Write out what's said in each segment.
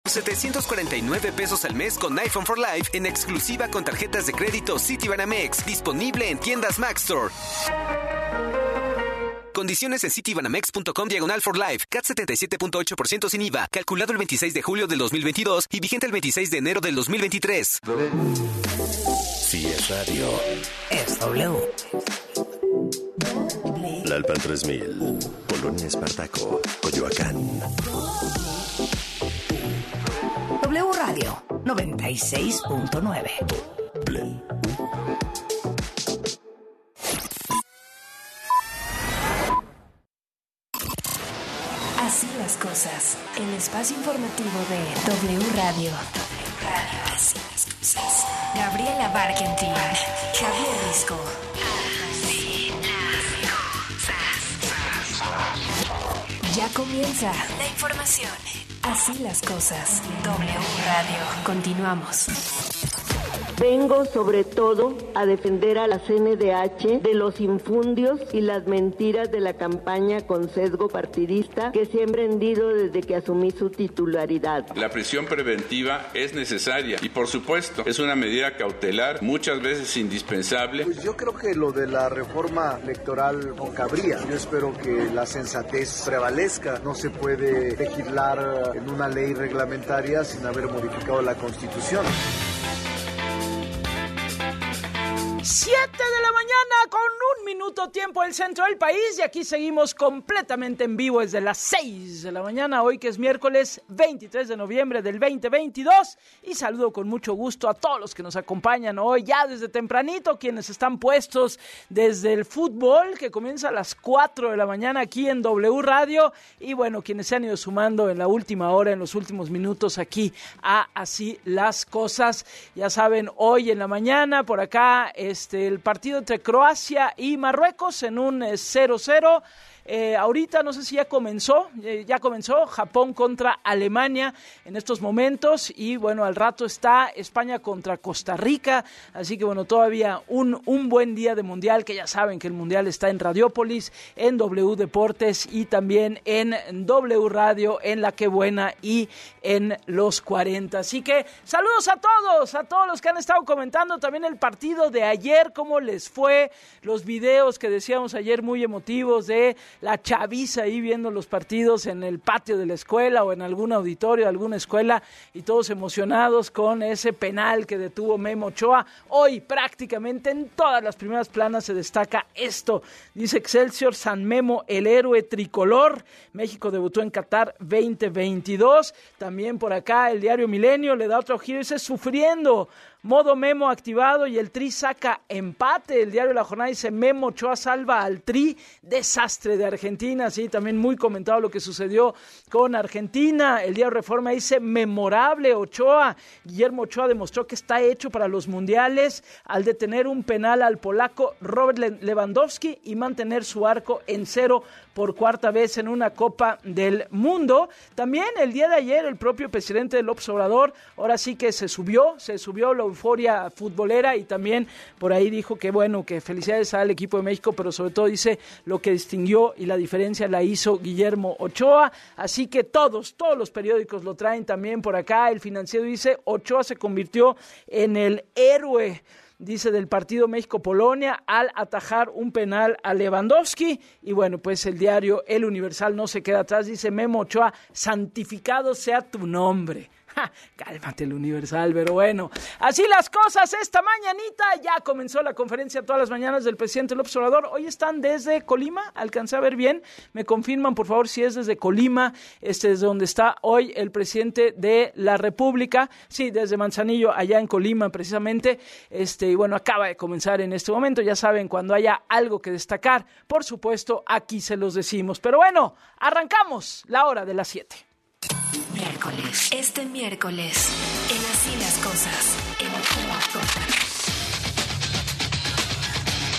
$749 al mes con iPhone for Life en exclusiva con tarjetas de crédito Citibanamex. Disponible en tiendas Mac Store. Condiciones en citibanamex.com/for-life. CAT 77.8% sin IVA. Calculado el 26 de julio del 2022 y vigente el 26 de enero del 2023. Si es radio, es W. Lalpan 3000, Polonia Espartaco, Coyoacán. W Radio 96.9. Así las cosas. El espacio informativo de W Radio. Así las cosas. Gabriela Barkentin, Javier Risco. Así las cosas. Ya comienza la información. Así las cosas. W Radio. Continuamos. Vengo sobre todo a defender a la CNDH de los infundios y las mentiras de la campaña con sesgo partidista que se ha emprendido desde que asumí su titularidad. La prisión preventiva es necesaria y, por supuesto, es una medida cautelar, muchas veces indispensable. Pues yo creo que lo de la reforma electoral no cabría. Yo espero que la sensatez prevalezca. No se puede legislar en una ley reglamentaria sin haber modificado la Constitución. 7 de la mañana con 1 minuto tiempo del centro del país y aquí seguimos completamente en vivo desde las 6 de la mañana, hoy que es miércoles 23 de noviembre del 2022 y saludo con mucho gusto a todos los que nos acompañan hoy ya desde tempranito, quienes están puestos desde el fútbol que comienza a las 4 de la mañana aquí en W Radio y bueno, quienes se han ido sumando en la última hora, en los últimos minutos aquí a Así las Cosas. Ya saben, hoy en la mañana por acá el partido entre Croacia y Marruecos en un 0-0. Ahorita no sé si ya comenzó Japón contra Alemania en estos momentos y bueno, al rato está España contra Costa Rica, así que bueno, todavía un buen día de mundial, que ya saben que el mundial está en Radiópolis, en W Deportes y también en W Radio, en La Que Buena y en Los 40, así que saludos a todos los que han estado comentando también el partido de ayer, cómo les fue, los videos que decíamos ayer muy emotivos de la chaviza ahí viendo los partidos en el patio de la escuela o en algún auditorio de alguna escuela y todos emocionados con ese penal que detuvo Memo Ochoa. Hoy prácticamente en todas las primeras planas se destaca esto. Dice Excelsior, San Memo, el héroe tricolor. México debutó en Qatar 2022. También por acá el diario Milenio le da otro giro y dice sufriendo. Modo Memo activado y el Tri saca empate. El diario La Jornada dice Memo Ochoa salva al Tri. Desastre de Argentina. Sí, también muy comentado lo que sucedió con Argentina. El diario Reforma dice memorable Ochoa. Guillermo Ochoa demostró que está hecho para los mundiales al detener un penal al polaco Robert Lewandowski y mantener su arco en 0 por cuarta vez en una Copa del Mundo. También el día de ayer el propio presidente López Obrador ahora sí que se subió la euforia futbolera y también por ahí dijo que bueno, que felicidades al equipo de México, pero sobre todo dice lo que distinguió y la diferencia la hizo Guillermo Ochoa, así que todos los periódicos lo traen también por acá. El Financiero dice Ochoa se convirtió en el héroe, dice, del partido México-Polonia al atajar un penal a Lewandowski. Y bueno, pues el diario El Universal no se queda atrás, dice Memo Ochoa, santificado sea tu nombre. Cálmate el Universal, pero bueno, así las cosas. Esta mañanita ya comenzó la conferencia todas las mañanas del presidente López Obrador. Hoy están desde Colima, alcancé a ver bien, me confirman por favor si es desde Colima, desde donde está hoy el presidente de la República. Sí, desde Manzanillo, allá en Colima precisamente, y bueno, acaba de comenzar en este momento. Ya saben, cuando haya algo que destacar, por supuesto, aquí se los decimos. Pero bueno, arrancamos la hora de las 7. Este miércoles, en Así las Cosas, en Así las Cosas.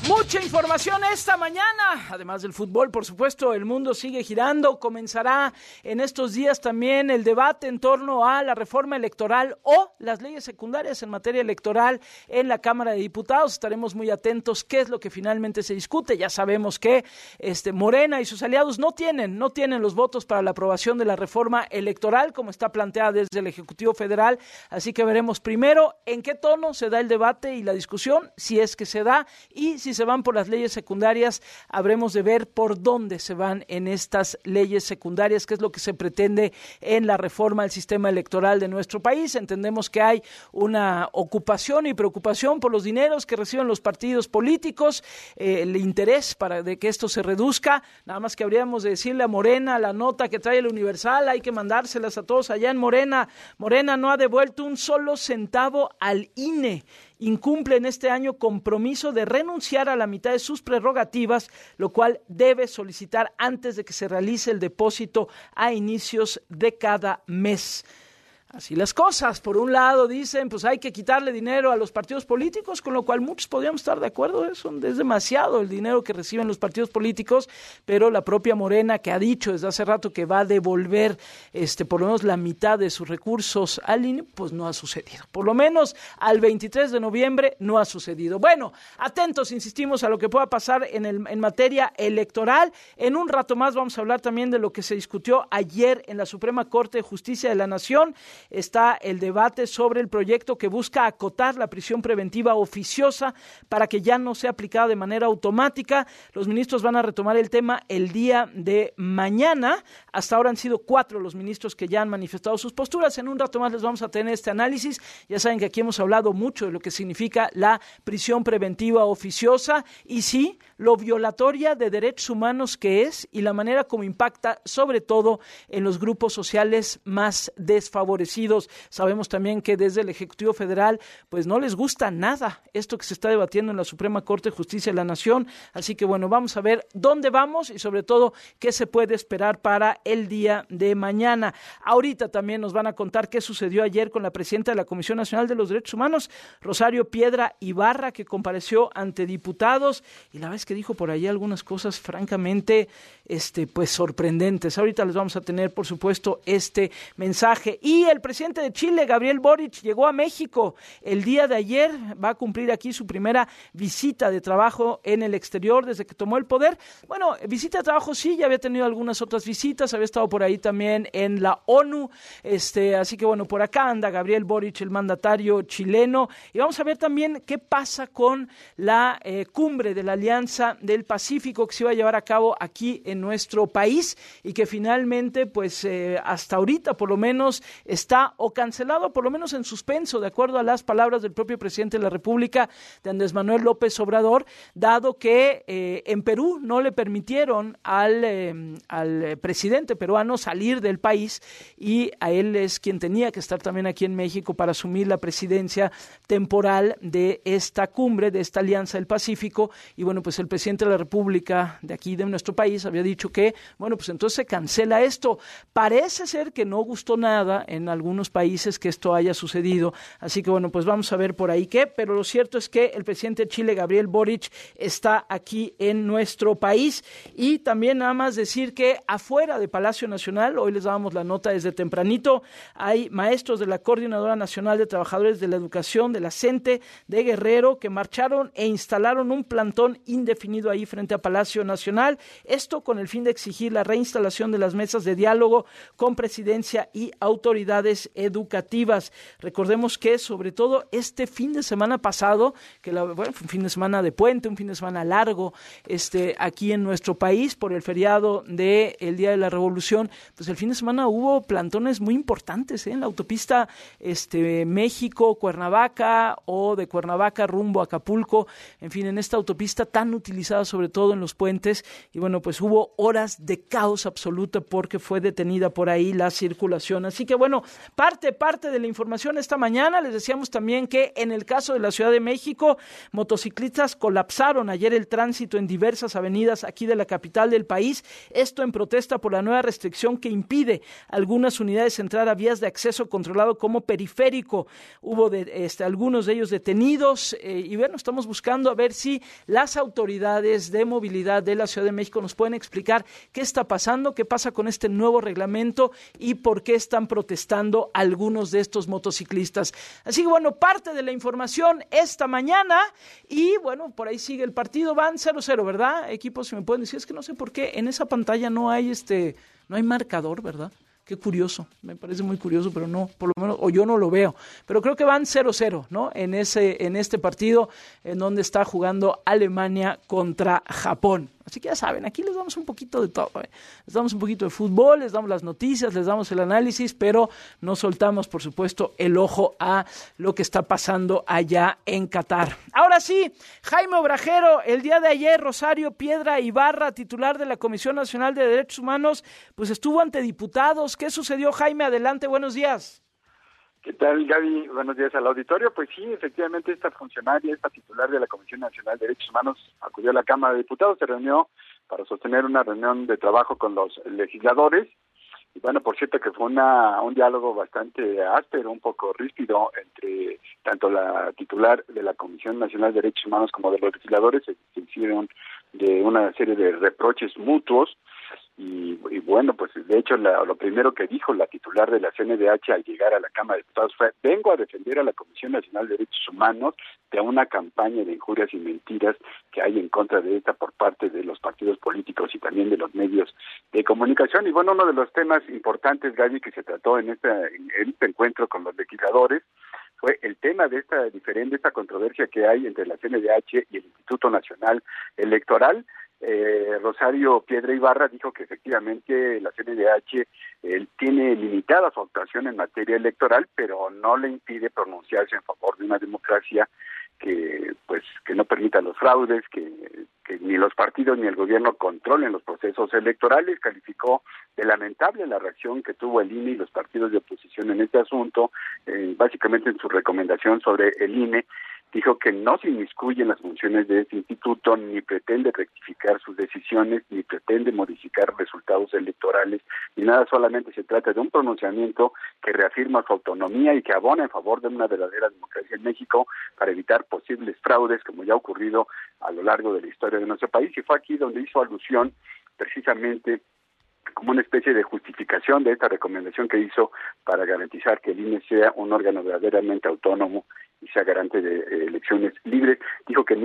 Mucha información esta mañana, además del fútbol, por supuesto, el mundo sigue girando. Comenzará en estos días también el debate en torno a la reforma electoral o las leyes secundarias en materia electoral en la Cámara de Diputados. Estaremos muy atentos qué es lo que finalmente se discute. Ya sabemos que Morena y sus aliados no tienen los votos para la aprobación de la reforma electoral como está planteada desde el Ejecutivo Federal, así que veremos primero en qué tono se da el debate y la discusión, si es que se da, y si se van por las leyes secundarias, habremos de ver por dónde se van en estas leyes secundarias, qué es lo que se pretende en la reforma al sistema electoral de nuestro país. Entendemos que hay una ocupación y preocupación por los dineros que reciben los partidos políticos, el interés de que esto se reduzca, nada más que habríamos de decirle a Morena, la nota que trae el Universal, hay que mandárselas a todos allá en Morena. Morena no ha devuelto un solo centavo al INE. Incumple en este año compromiso de renunciar a la mitad de sus prerrogativas, lo cual debe solicitar antes de que se realice el depósito a inicios de cada mes. Así las cosas. Por un lado dicen, pues hay que quitarle dinero a los partidos políticos, con lo cual muchos podríamos estar de acuerdo. Es demasiado el dinero que reciben los partidos políticos, pero la propia Morena, que ha dicho desde hace rato que va a devolver por lo menos la mitad de sus recursos al INE, pues no ha sucedido. Por lo menos al 23 de noviembre no ha sucedido. Bueno, atentos, insistimos, a lo que pueda pasar en materia electoral. En un rato más vamos a hablar también de lo que se discutió ayer en la Suprema Corte de Justicia de la Nación. Está el debate sobre el proyecto que busca acotar la prisión preventiva oficiosa para que ya no sea aplicada de manera automática. Los ministros van a retomar el tema el día de mañana. Hasta ahora han sido 4 los ministros que ya han manifestado sus posturas. En un rato más les vamos a tener este análisis. Ya saben que aquí hemos hablado mucho de lo que significa la prisión preventiva oficiosa y sí, lo violatoria de derechos humanos que es y la manera como impacta sobre todo en los grupos sociales más desfavorecidos. Sabemos también que desde el Ejecutivo Federal pues no les gusta nada esto que se está debatiendo en la Suprema Corte de Justicia de la Nación, así que bueno, vamos a ver dónde vamos y sobre todo qué se puede esperar para el día de mañana. Ahorita también nos van a contar qué sucedió ayer con la presidenta de la Comisión Nacional de los Derechos Humanos, Rosario Piedra Ibarra, que compareció ante diputados y la vez que dijo por ahí algunas cosas francamente pues sorprendentes. Ahorita les vamos a tener por supuesto este mensaje. Y el presidente de Chile, Gabriel Boric, llegó a México el día de ayer, va a cumplir aquí su primera visita de trabajo en el exterior desde que tomó el poder. Bueno, visita de trabajo sí, ya había tenido algunas otras visitas, había estado por ahí también en la ONU, así que bueno, por acá anda Gabriel Boric, el mandatario chileno, y vamos a ver también qué pasa con la cumbre de la Alianza del Pacífico que se iba a llevar a cabo aquí en nuestro país y que finalmente, pues hasta ahorita por lo menos está o cancelado, por lo menos en suspenso, de acuerdo a las palabras del propio presidente de la República, de Andrés Manuel López Obrador, dado que en Perú no le permitieron al presidente peruano salir del país y a él es quien tenía que estar también aquí en México para asumir la presidencia temporal de esta cumbre, de esta Alianza del Pacífico, y bueno, pues el presidente de la República de aquí, de nuestro país, había dicho que, bueno, pues entonces se cancela esto. Parece ser que no gustó nada en algunos países que esto haya sucedido, así que bueno, pues vamos a ver por ahí qué, pero lo cierto es que el presidente de Chile, Gabriel Boric, está aquí en nuestro país. Y también nada más decir que afuera de Palacio Nacional, hoy les dábamos la nota desde tempranito, hay maestros de la Coordinadora Nacional de Trabajadores de la Educación, de la CENTE, de Guerrero, que marcharon e instalaron un plantón indefinido ahí frente a Palacio Nacional, esto con el fin de exigir la reinstalación de las mesas de diálogo con presidencia y autoridades educativas. Recordemos que sobre todo este fin de semana pasado, que fue un fin de semana de puente, un fin de semana largo aquí en nuestro país por el feriado del Día de la Revolución, pues el fin de semana hubo plantones muy importantes en la autopista México-Cuernavaca o de Cuernavaca rumbo a Acapulco, en fin, en esta autopista tan utilizada sobre todo en los puentes, y bueno, pues hubo horas de caos absoluta porque fue detenida por ahí la circulación. Así que bueno, parte de la información esta mañana. Les decíamos también que en el caso de la Ciudad de México, motociclistas colapsaron ayer el tránsito en diversas avenidas aquí de la capital del país. Esto en protesta por la nueva restricción que impide a algunas unidades entrar a vías de acceso controlado como Periférico. Hubo algunos de ellos detenidos y bueno, estamos buscando a ver si las autoridades de movilidad de la Ciudad de México nos pueden explicar qué está pasando, qué pasa con este nuevo reglamento y por qué están protestando algunos de estos motociclistas. Así que bueno, parte de la información esta mañana y bueno, por ahí sigue el partido, van 0-0, ¿verdad? Equipos, si me pueden decir, es que no sé por qué en esa pantalla no hay marcador, ¿verdad? Qué curioso, me parece muy curioso, pero no, por lo menos, o yo no lo veo. Pero creo que van 0-0, ¿no? En este partido en donde está jugando Alemania contra Japón. Así que ya saben, aquí les damos un poquito de todo, ¿eh? Les damos un poquito de fútbol, les damos las noticias, les damos el análisis, pero no soltamos, por supuesto, el ojo a lo que está pasando allá en Qatar. Ahora sí, Jaime Obrajero, el día de ayer, Rosario Piedra Ibarra, titular de la Comisión Nacional de Derechos Humanos, pues estuvo ante diputados. ¿Qué sucedió, Jaime? Adelante, buenos días. ¿Qué tal, Gaby? Buenos días al auditorio. Pues sí, efectivamente, esta funcionaria, esta titular de la Comisión Nacional de Derechos Humanos, acudió a la Cámara de Diputados, se reunió para sostener una reunión de trabajo con los legisladores. Y bueno, por cierto que fue un diálogo bastante áspero, un poco ríspido entre tanto la titular de la Comisión Nacional de Derechos Humanos como de los legisladores. Se hicieron de una serie de reproches mutuos. Y bueno, pues de hecho lo primero que dijo la titular de la CNDH al llegar a la Cámara de Diputados fue: vengo a defender a la Comisión Nacional de Derechos Humanos de una campaña de injurias y mentiras que hay en contra de esta por parte de los partidos políticos y también de los medios de comunicación. Y bueno, uno de los temas importantes, Gaby, que se trató en este encuentro con los legisladores fue el tema de esta controversia que hay entre la CNDH y el Instituto Nacional Electoral. Rosario Piedra Ibarra dijo que efectivamente la CNDH tiene limitada su actuación en materia electoral, pero no le impide pronunciarse en favor de una democracia que no permita los fraudes, que ni los partidos ni el gobierno controlen los procesos electorales. Calificó de lamentable la reacción que tuvo el INE y los partidos de oposición en este asunto, básicamente en su recomendación sobre el INE. Dijo que no se inmiscuye en las funciones de este instituto, ni pretende rectificar sus decisiones, ni pretende modificar resultados electorales, ni nada, solamente se trata de un pronunciamiento que reafirma su autonomía y que abona en favor de una verdadera democracia en México para evitar posibles fraudes, como ya ha ocurrido a lo largo de la historia de nuestro país. Y fue aquí donde hizo alusión precisamente como una especie de justificación de esta recomendación que hizo para garantizar que el INE sea un órgano verdaderamente autónomo y sea garante de elecciones libres. Dijo que en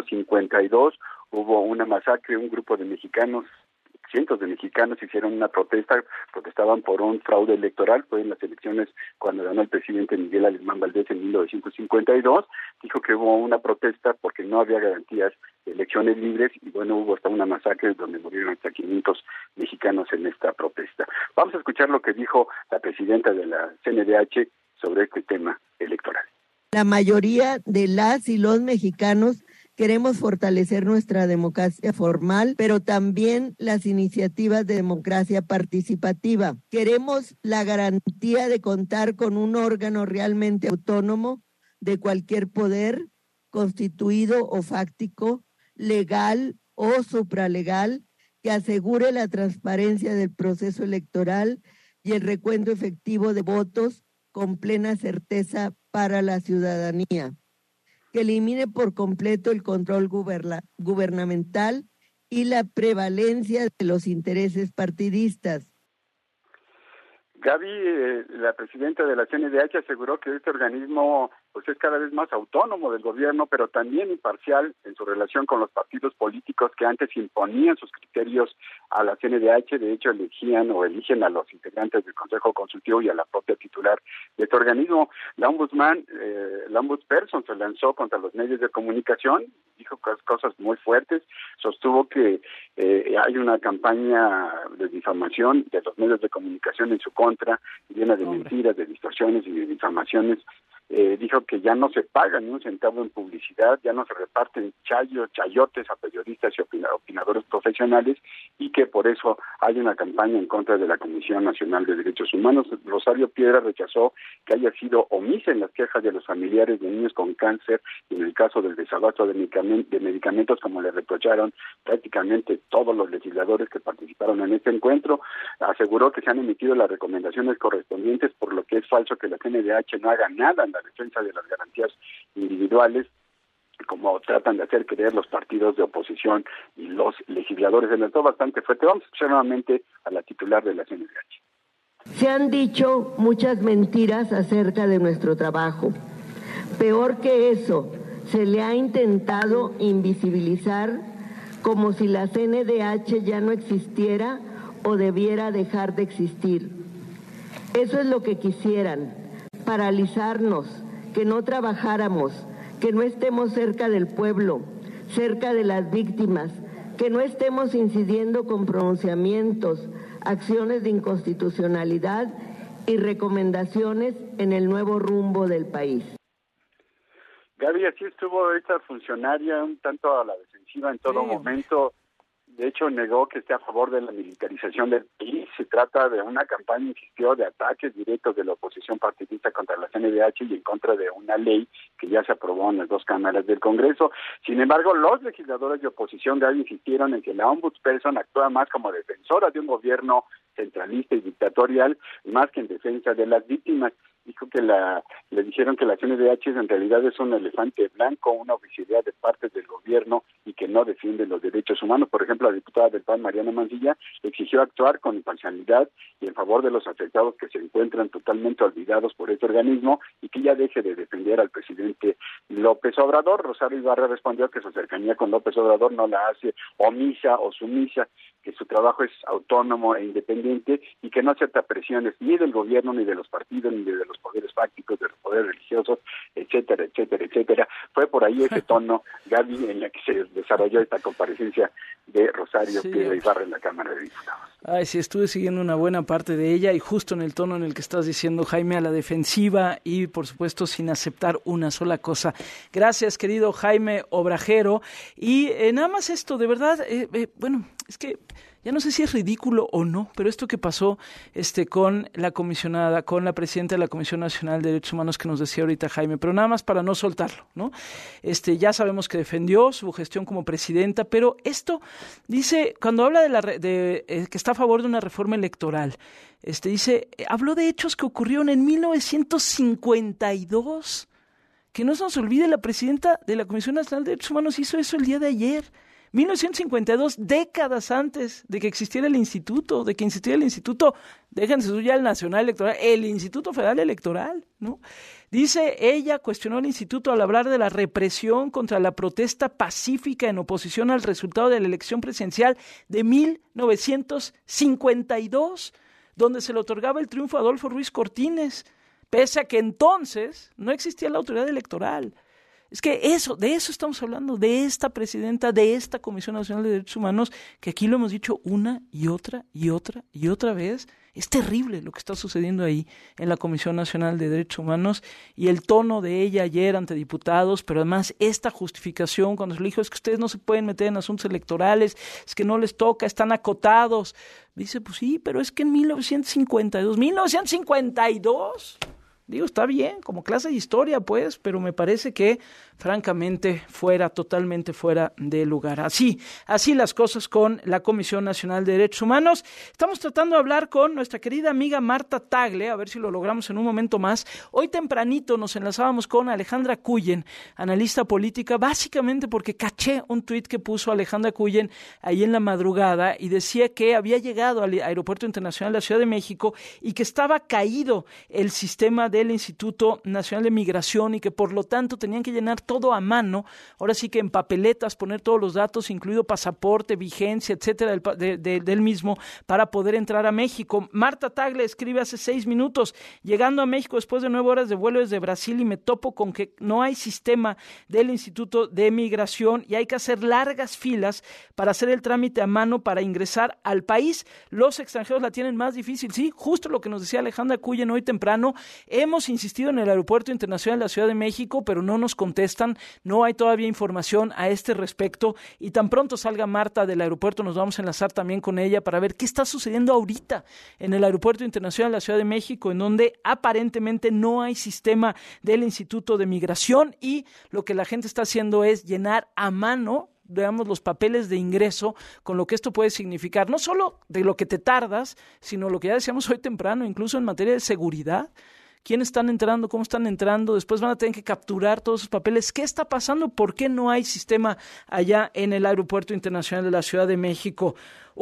1952 hubo una masacre, un grupo de mexicanos, cientos de mexicanos hicieron una protesta, protestaban por un fraude electoral. Fue en las elecciones cuando ganó el presidente Miguel Alemán Valdés en 1952. Dijo que hubo una protesta porque no había garantías de elecciones libres y bueno, hubo hasta una masacre donde murieron hasta 500 mexicanos en esta protesta. Vamos a escuchar lo que dijo la presidenta de la CNDH sobre este tema electoral. La mayoría de las y los mexicanos queremos fortalecer nuestra democracia formal, pero también las iniciativas de democracia participativa. Queremos la garantía de contar con un órgano realmente autónomo de cualquier poder, constituido o fáctico, legal o supralegal, que asegure la transparencia del proceso electoral y el recuento efectivo de votos con plena certeza para la ciudadanía, que elimine por completo el control gubernamental y la prevalencia de los intereses partidistas. Gaby, la presidenta de la CNDH aseguró que este organismo pues es cada vez más autónomo del gobierno, pero también imparcial en su relación con los partidos políticos que antes imponían sus criterios a la CNDH. De hecho, eligen a los integrantes del Consejo Consultivo y a la propia titular de este organismo. La ombudsperson se lanzó contra los medios de comunicación, dijo cosas muy fuertes, sostuvo que hay una campaña de difamación de los medios de comunicación en su contra, llena de mentiras, de distorsiones y de difamaciones dijo que ya no se paga ni un centavo en publicidad, ya no se reparten chayotes a periodistas y opinadores profesionales, y que por eso hay una campaña en contra de la Comisión Nacional de Derechos Humanos. Rosario Piedra rechazó que haya sido omisa en las quejas de los familiares de niños con cáncer y en el caso del desabasto de medicamentos, como le reprocharon prácticamente todos los legisladores que participaron en este encuentro. Aseguró que se han emitido las recomendaciones correspondientes, por lo que es falso que la CNDH no haga nada en la defensa de las garantías individuales, como tratan de hacer creer los partidos de oposición y los legisladores. En esto bastante fuerte. Vamos a escuchar nuevamente a la titular de la CNDH. Se han dicho muchas mentiras acerca de nuestro trabajo. Peor que eso, se le ha intentado invisibilizar como si la CNDH ya no existiera o debiera dejar de existir. Eso es lo que quisieran, paralizarnos, que no trabajáramos, que no estemos cerca del pueblo, cerca de las víctimas, que no estemos incidiendo con pronunciamientos, acciones de inconstitucionalidad y recomendaciones en el nuevo rumbo del país. Gaby, así estuvo esta funcionaria un tanto a la defensiva en todo momento. De hecho, negó que esté a favor de la militarización del país. Se trata de una campaña, insistió, de ataques directos de la oposición partidista contra la CNDH y en contra de una ley que ya se aprobó en las dos cámaras del Congreso. Sin embargo, los legisladores de oposición, Gaby, insistieron en que la ombudsperson actúa más como defensora de un gobierno centralista y dictatorial, más que en defensa de las víctimas. Dijo que le dijeron que la CNDH en realidad es un elefante blanco, una oficialidad de parte del gobierno y que no defiende los derechos humanos. Por ejemplo, la diputada del PAN, Mariana Mancilla, exigió actuar con imparcialidad y en favor de los afectados que se encuentran totalmente olvidados por este organismo y que ya deje de defender al presidente López Obrador. Rosario Ibarra respondió que su cercanía con López Obrador no la hace omisa o sumisa, que su trabajo es autónomo e independiente y que no acepta presiones ni del gobierno, ni de los partidos, ni de los poderes fácticos, de los poderes religiosos, etcétera, etcétera, etcétera. Fue por ahí ese tono, Gaby, en la que se desarrolló esta comparecencia de Rosario Piedra Ibarra en la Cámara de Diputados. Ay, sí, estuve siguiendo una buena parte de ella y justo en el tono en el que estás diciendo, Jaime, a la defensiva y, por supuesto, sin aceptar una sola cosa. Gracias, querido Jaime Obrajero. Y nada más esto, de verdad, bueno, es que ya no sé si es ridículo o no, pero esto que pasó con la comisionada, con la presidenta de la Comisión Nacional de Derechos Humanos que nos decía ahorita Jaime, pero nada más para no soltarlo, ¿no? Ya sabemos que defendió su gestión como presidenta, pero esto dice, cuando habla de que está a favor de una reforma electoral, dice, habló de hechos que ocurrieron en 1952. Que no se nos olvide, la presidenta de la Comisión Nacional de Derechos Humanos hizo eso el día de ayer. 1952, décadas antes de que existiera el instituto, déjense ya el Nacional Electoral, el Instituto Federal Electoral, ¿no? Dice, ella cuestionó el instituto al hablar de la represión contra la protesta pacífica en oposición al resultado de la elección presidencial de 1952, donde se le otorgaba el triunfo a Adolfo Ruiz Cortines, pese a que entonces no existía la autoridad electoral. Es que de eso estamos hablando, de esta presidenta, de esta Comisión Nacional de Derechos Humanos, que aquí lo hemos dicho una y otra vez. Es terrible lo que está sucediendo ahí en la Comisión Nacional de Derechos Humanos y el tono de ella ayer ante diputados, pero además esta justificación cuando se le dijo es que ustedes no se pueden meter en asuntos electorales, es que no les toca, están acotados. Dice, pues sí, pero es que en 1952... Digo, está bien, como clase de historia, pues, pero me parece que, francamente, totalmente fuera de lugar. Así las cosas con la Comisión Nacional de Derechos Humanos. Estamos tratando de hablar con nuestra querida amiga Marta Tagle, a ver si lo logramos en un momento más. Hoy tempranito nos enlazábamos con Alejandra Cullen, analista política, básicamente porque caché un tuit que puso Alejandra Cullen ahí en la madrugada y decía que había llegado al Aeropuerto Internacional de la Ciudad de México y que estaba caído el sistema del Instituto Nacional de Migración y que por lo tanto tenían que llenar todo a mano, ahora sí que en papeletas, poner todos los datos, incluido pasaporte, vigencia, etcétera, del mismo, para poder entrar a México. Marta Tagle escribe hace 6 minutos, llegando a México después de 9 horas de vuelo desde Brasil y me topo con que no hay sistema del Instituto de Migración y hay que hacer largas filas para hacer el trámite a mano para ingresar al país. Los extranjeros la tienen más difícil, sí, justo lo que nos decía Alejandra Cullen hoy temprano. hemos insistido en el Aeropuerto Internacional de la Ciudad de México, pero no nos contestan, no hay todavía información a este respecto, y tan pronto salga Marta del aeropuerto nos vamos a enlazar también con ella para ver qué está sucediendo ahorita en el Aeropuerto Internacional de la Ciudad de México, en donde aparentemente no hay sistema del Instituto de Migración y lo que la gente está haciendo es llenar a mano, digamos, los papeles de ingreso, con lo que esto puede significar, no solo de lo que te tardas, sino lo que ya decíamos hoy temprano, incluso en materia de seguridad. ¿Quiénes están entrando? ¿Cómo están entrando? Después van a tener que capturar todos esos papeles. ¿Qué está pasando? ¿Por qué no hay sistema allá en el Aeropuerto Internacional de la Ciudad de México?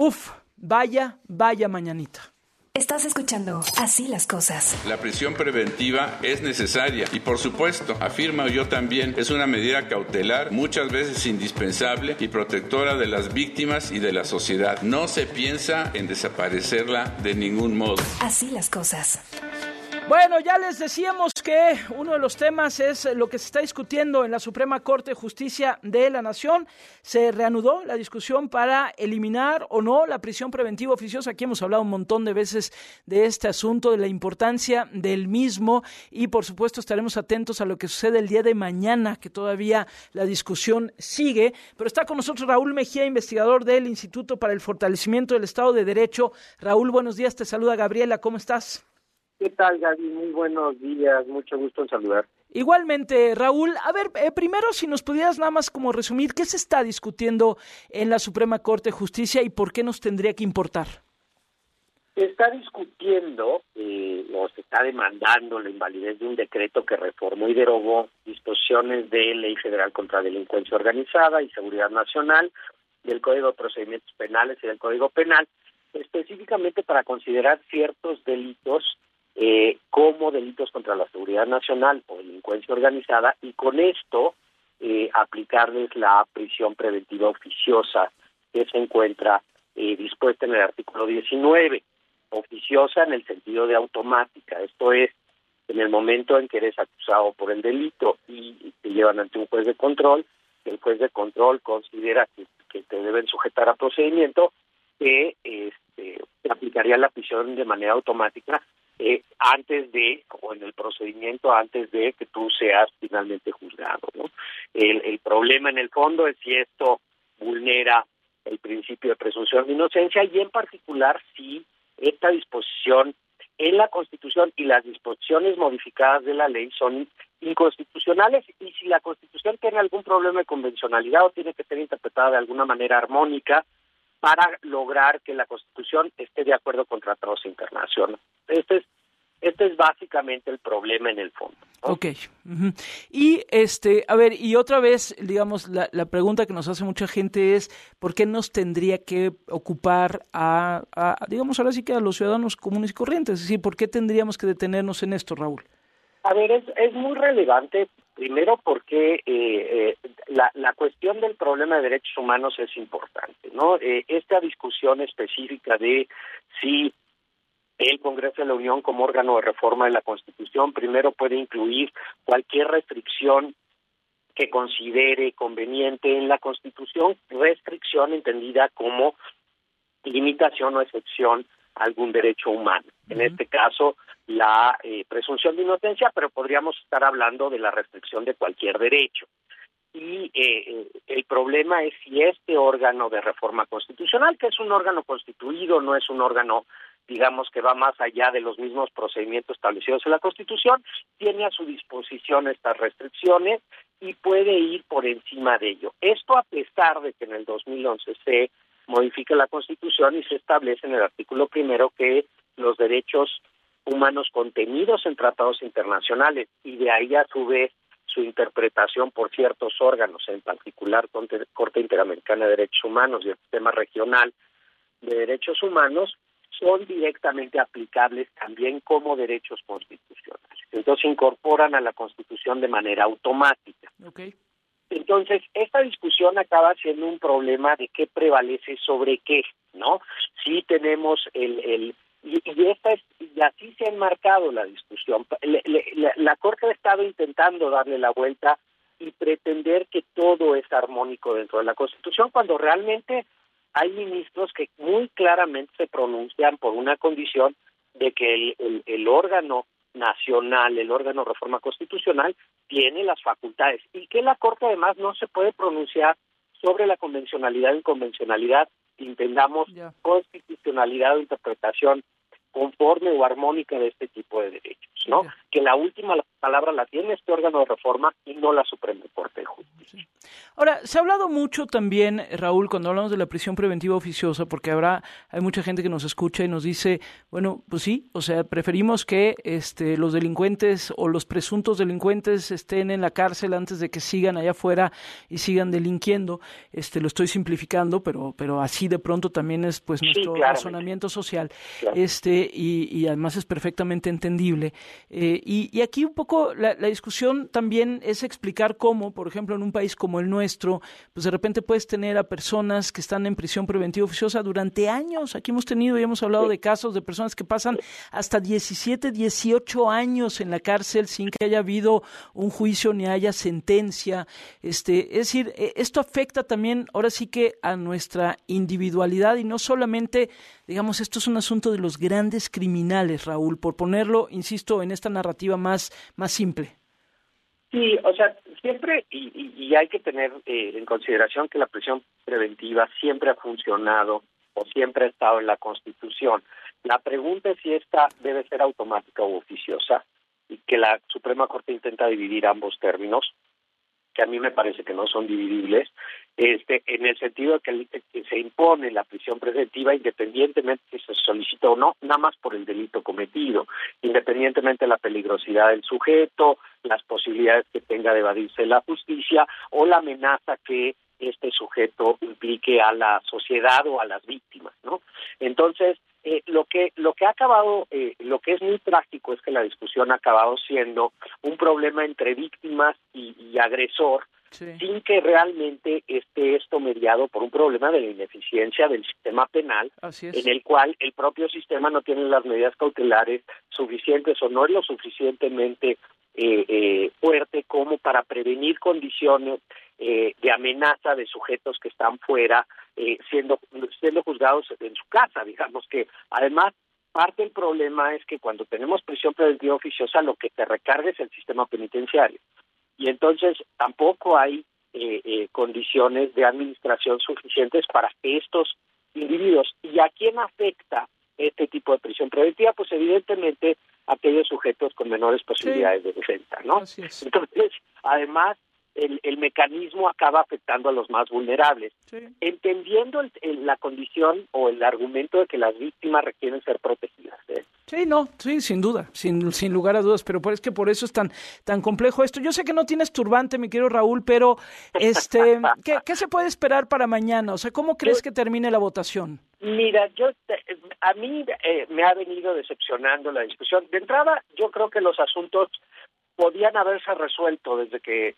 Vaya mañanita. Estás escuchando Así las Cosas. La prisión preventiva es necesaria y, por supuesto, afirmo yo también, es una medida cautelar, muchas veces indispensable y protectora de las víctimas y de la sociedad. No se piensa en desaparecerla de ningún modo. Así las cosas. Bueno, ya les decíamos que uno de los temas es lo que se está discutiendo en la Suprema Corte de Justicia de la Nación. Se reanudó la discusión para eliminar o no la prisión preventiva oficiosa. Aquí hemos hablado un montón de veces de este asunto, de la importancia del mismo y, por supuesto, estaremos atentos a lo que sucede el día de mañana, que todavía la discusión sigue. Pero está con nosotros Raúl Mejía, investigador del Instituto para el Fortalecimiento del Estado de Derecho. Raúl, buenos días. Te saluda Gabriela. ¿Cómo estás? ¿Qué tal, Gaby? Muy buenos días, mucho gusto en saludar. Igualmente, Raúl, a ver, primero si nos pudieras nada más como resumir, ¿qué se está discutiendo en la Suprema Corte de Justicia y por qué nos tendría que importar? Se está discutiendo, o se está demandando la invalidez de un decreto que reformó y derogó disposiciones de Ley Federal contra Delincuencia Organizada y Seguridad Nacional, del Código de Procedimientos Penales y del Código Penal, específicamente para considerar ciertos delitos como delitos contra la seguridad nacional o delincuencia organizada, y con esto aplicarles la prisión preventiva oficiosa que se encuentra dispuesta en el artículo 19. Oficiosa en el sentido de automática, esto es, en el momento en que eres acusado por el delito y te llevan ante un juez de control, el juez de control considera que te deben sujetar a procedimiento, que te aplicaría la prisión de manera automática antes de, o en el procedimiento antes de que tú seas finalmente juzgado, ¿no? El problema en el fondo es si esto vulnera el principio de presunción de inocencia, y en particular si esta disposición en la Constitución y las disposiciones modificadas de la ley son inconstitucionales, y si la Constitución tiene algún problema de convencionalidad o tiene que ser interpretada de alguna manera armónica para lograr que la Constitución esté de acuerdo con tratados internacionales. Este es básicamente el problema en el fondo, ¿no? Ok. Uh-huh. Y a ver, y otra vez, digamos, la pregunta que nos hace mucha gente es ¿por qué nos tendría que ocupar a digamos, ahora sí que a los ciudadanos comunes y corrientes? Es decir, ¿por qué tendríamos que detenernos en esto, Raúl? A ver, es muy relevante, primero porque la cuestión del problema de derechos humanos es importante, ¿no? Esta discusión específica de si el Congreso de la Unión, como órgano de reforma de la Constitución, primero puede incluir cualquier restricción que considere conveniente en la Constitución, restricción entendida como limitación o excepción a algún derecho humano. En este caso, la presunción de inocencia, pero podríamos estar hablando de la restricción de cualquier derecho. Y el problema es si este órgano de reforma constitucional, que es un órgano constituido, no es un órgano, digamos, que va más allá de los mismos procedimientos establecidos en la Constitución, tiene a su disposición estas restricciones y puede ir por encima de ello. Esto a pesar de que en el 2011 se modifica la Constitución y se establece en el artículo 1 que los derechos humanos contenidos en tratados internacionales, y de ahí a su vez su interpretación por ciertos órganos, en particular Corte Interamericana de Derechos Humanos y el Sistema Regional de Derechos Humanos, son directamente aplicables también como derechos constitucionales. Entonces se incorporan a la Constitución de manera automática. Okay. Entonces, esta discusión acaba siendo un problema de qué prevalece sobre qué, ¿no? Sí tenemos y así se ha enmarcado la discusión. La Corte ha estado intentando darle la vuelta y pretender que todo es armónico dentro de la Constitución, cuando realmente hay ministros que muy claramente se pronuncian por una condición de que el órgano nacional, el órgano de reforma constitucional, tiene las facultades y que la Corte además no se puede pronunciar sobre la convencionalidad o inconvencionalidad, entendamos constitucionalidad o interpretación conforme o armónica de este tipo de derechos, ¿no? Sí. Que la última palabra la tiene este órgano de reforma y no la Suprema Corte de Justicia. Sí. Ahora, se ha hablado mucho también, Raúl, cuando hablamos de la prisión preventiva oficiosa, porque hay mucha gente que nos escucha y nos dice, bueno, pues sí, o sea, preferimos que los delincuentes o los presuntos delincuentes estén en la cárcel antes de que sigan allá afuera y sigan delinquiendo. Lo estoy simplificando, pero así de pronto también es pues nuestro razonamiento social. Claro. Y además es perfectamente entendible. Y aquí un poco la discusión también es explicar cómo, por ejemplo, en un país como el nuestro, pues de repente puedes tener a personas que están en prisión preventiva oficiosa durante años. Aquí hemos tenido y hemos hablado de casos de personas que pasan hasta 17, 18 años en la cárcel sin que haya habido un juicio ni haya sentencia. Es decir, esto afecta también, ahora sí que a nuestra individualidad y no solamente, digamos, esto es un asunto de los grandes criminales, Raúl, por ponerlo, insisto, en esta narrativa más simple. Sí, o sea, siempre, y hay que tener en consideración que la prisión preventiva siempre ha funcionado o siempre ha estado en la Constitución. La pregunta es si esta debe ser automática o oficiosa, y que la Suprema Corte intenta dividir ambos términos, que a mí me parece que no son dividibles, en el sentido de que se impone la prisión preventiva independientemente si se solicita o no, nada más por el delito cometido, independientemente de la peligrosidad del sujeto, las posibilidades que tenga de evadirse la justicia o la amenaza que este sujeto implique a la sociedad o a las víctimas, ¿no? Entonces, lo que ha acabado, lo que es muy trágico es que la discusión ha acabado siendo un problema entre víctimas y agresor, sin que realmente esté esto mediado por un problema de la ineficiencia del sistema penal, en el cual el propio sistema no tiene las medidas cautelares suficientes o no es lo suficientemente fuerte como para prevenir condiciones de amenaza de sujetos que están fuera, siendo juzgados en su casa. Digamos que además parte del problema es que cuando tenemos prisión preventiva oficiosa lo que te recarga es el sistema penitenciario y entonces tampoco hay condiciones de administración suficientes para que estos individuos. ¿Y a quién afecta este tipo de prisión preventiva? Pues evidentemente aquellos sujetos con menores posibilidades de defensa, ¿no? Entonces, además, el mecanismo acaba afectando a los más vulnerables, entendiendo la condición o el argumento de que las víctimas requieren ser protegidas. Sí, sin duda, sin lugar a dudas, pero es que por eso es tan complejo esto. Yo sé que no tienes turbante, mi querido Raúl, pero ¿qué se puede esperar para mañana? O sea, ¿cómo crees que termine la votación? Mira, a mí me ha venido decepcionando la discusión. De entrada, yo creo que los asuntos podían haberse resuelto desde que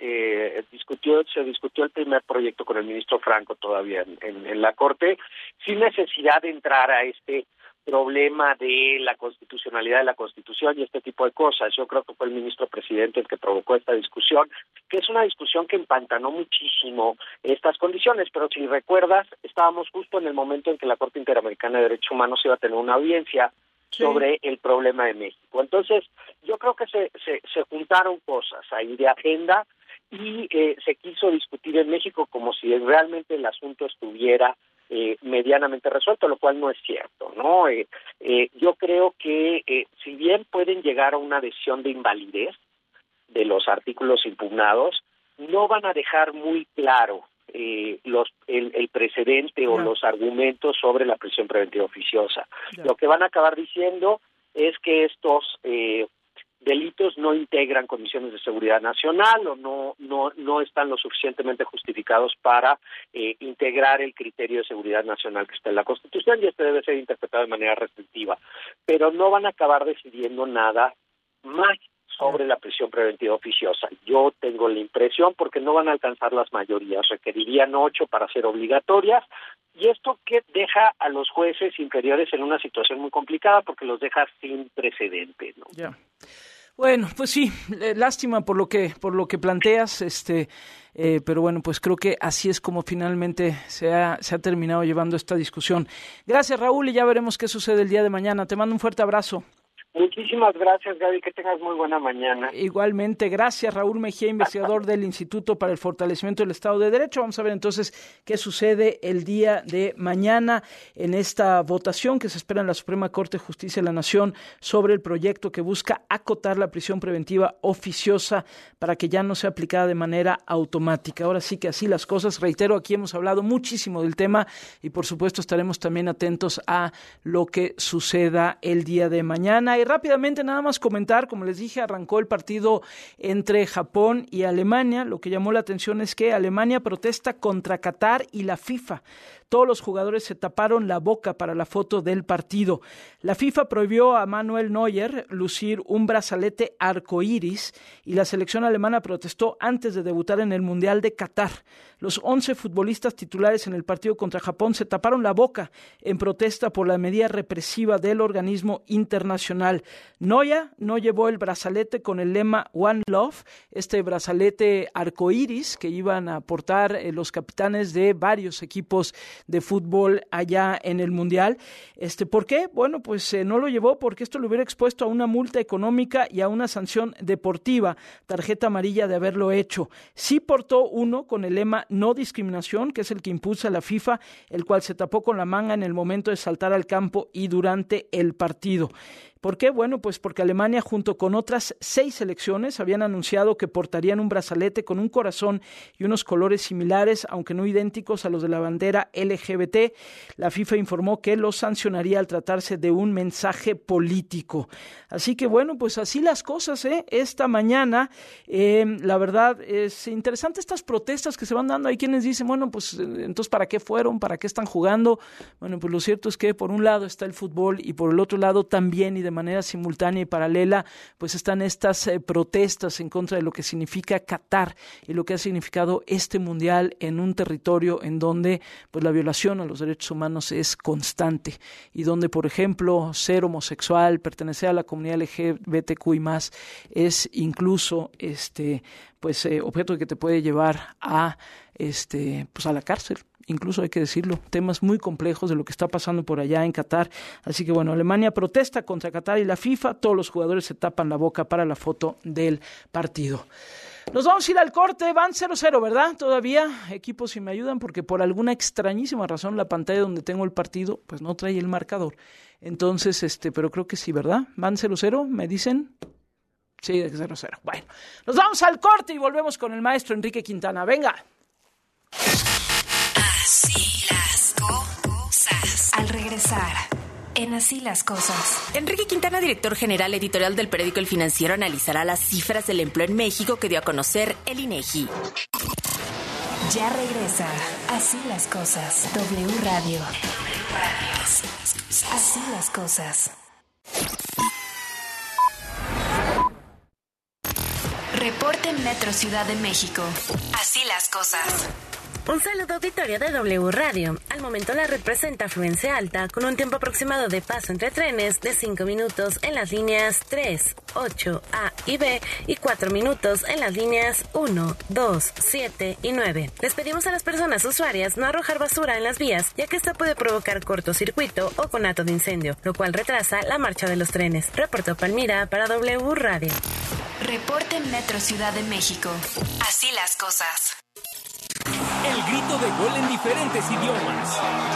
se discutió el primer proyecto con el ministro Franco todavía en la Corte, sin necesidad de entrar a este problema de la constitucionalidad de la Constitución y este tipo de cosas. Yo creo que fue el ministro presidente el que provocó esta discusión, que es una discusión que empantanó muchísimo estas condiciones, pero si recuerdas, estábamos justo en el momento en que la Corte Interamericana de Derechos Humanos iba a tener una audiencia sobre el problema de México. Entonces, yo creo que se juntaron cosas ahí de agenda y se quiso discutir en México como si realmente el asunto estuviera medianamente resuelto, lo cual no es cierto, ¿no? Yo creo que si bien pueden llegar a una decisión de invalidez de los artículos impugnados, no van a dejar muy claro el precedente o los argumentos sobre la prisión preventiva oficiosa. Lo que van a acabar diciendo es que estos delitos no integran condiciones de seguridad nacional o no están lo suficientemente justificados para integrar el criterio de seguridad nacional que está en la Constitución, y este debe ser interpretado de manera restrictiva. Pero no van a acabar decidiendo nada más sobre la prisión preventiva oficiosa. Yo tengo la impresión, porque no van a alcanzar las mayorías, requerirían 8 para ser obligatorias, y esto que deja a los jueces inferiores en una situación muy complicada porque los deja sin precedente, ¿no? Ya. Bueno, pues sí, lástima por lo que planteas, pero bueno, pues creo que así es como finalmente se ha terminado llevando esta discusión. Gracias, Raúl, y ya veremos qué sucede el día de mañana. Te mando un fuerte abrazo. Muchísimas gracias, Gaby, que tengas muy buena mañana. Igualmente, gracias, Raúl Mejía, investigador del Instituto para el Fortalecimiento del Estado de Derecho. Vamos a ver entonces qué sucede el día de mañana en esta votación que se espera en la Suprema Corte de Justicia de la Nación sobre el proyecto que busca acotar la prisión preventiva oficiosa para que ya no sea aplicada de manera automática. Ahora sí que así las cosas. Reitero, aquí hemos hablado muchísimo del tema y por supuesto estaremos también atentos a lo que suceda el día de mañana. Y rápidamente nada más comentar, como les dije, arrancó el partido entre Japón y Alemania. Lo que llamó la atención es que Alemania protesta contra Qatar y la FIFA. Todos los jugadores se taparon la boca para la foto del partido. La FIFA prohibió a Manuel Neuer lucir un brazalete arcoíris y la selección alemana protestó antes de debutar en el Mundial de Qatar. Los 11 futbolistas titulares en el partido contra Japón se taparon la boca en protesta por la medida represiva del organismo internacional. Neuer no llevó el brazalete con el lema One Love, este brazalete arcoíris que iban a portar los capitanes de varios equipos de fútbol allá en el Mundial. ¿Por qué? Bueno, pues no lo llevó porque esto lo hubiera expuesto a una multa económica y a una sanción deportiva, tarjeta amarilla de haberlo hecho. Sí portó uno con el lema no discriminación, que es el que impulsa la FIFA, el cual se tapó con la manga en el momento de saltar al campo y durante el partido. ¿Por qué? Bueno, pues porque Alemania, junto con otras 6 selecciones, habían anunciado que portarían un brazalete con un corazón y unos colores similares, aunque no idénticos a los de la bandera LGBT. La FIFA informó que los sancionaría al tratarse de un mensaje político. Así que, bueno, pues así las cosas, esta mañana. La verdad, es interesante estas protestas que se van dando. Hay quienes dicen, bueno, pues entonces, ¿para qué fueron? ¿Para qué están jugando? Bueno, pues lo cierto es que por un lado está el fútbol y por el otro lado también, y de manera simultánea y paralela, pues están estas protestas en contra de lo que significa Qatar y lo que ha significado este mundial en un territorio en donde pues la violación a los derechos humanos es constante y donde, por ejemplo, ser homosexual, pertenecer a la comunidad LGBTQI+, es incluso objeto que te puede llevar a pues a la cárcel. Incluso hay que decirlo, temas muy complejos de lo que está pasando por allá en Qatar. Así que bueno, Alemania protesta contra Qatar y la FIFA. Todos los jugadores se tapan la boca para la foto del partido. Nos vamos a ir al corte, van 0-0, ¿verdad? Todavía, equipos, si me ayudan, porque por alguna extrañísima razón la pantalla donde tengo el partido, pues no trae el marcador. Entonces, pero creo que sí, ¿verdad? Van 0-0, ¿me dicen? Sí, 0-0. Bueno, nos vamos al corte y volvemos con el maestro Enrique Quintana. Venga. Así las cosas. Al regresar, en Así las cosas. Enrique Quintana, director general editorial del periódico El Financiero, analizará las cifras del empleo en México que dio a conocer el INEGI. Ya regresa Así las cosas. W Radio. Así las cosas. Reporte Metro Ciudad de México. Así las cosas. Un saludo, auditorio de W Radio. Al momento la red presenta afluencia alta con un tiempo aproximado de paso entre trenes de 5 minutos en las líneas 3, 8, A y B y 4 minutos en las líneas 1, 2, 7 y 9. Les pedimos a las personas usuarias no arrojar basura en las vías, ya que esta puede provocar cortocircuito o conato de incendio, lo cual retrasa la marcha de los trenes. Reportó Palmira para W Radio. Reporte Metro Ciudad de México. Así las cosas. El grito de gol en diferentes idiomas.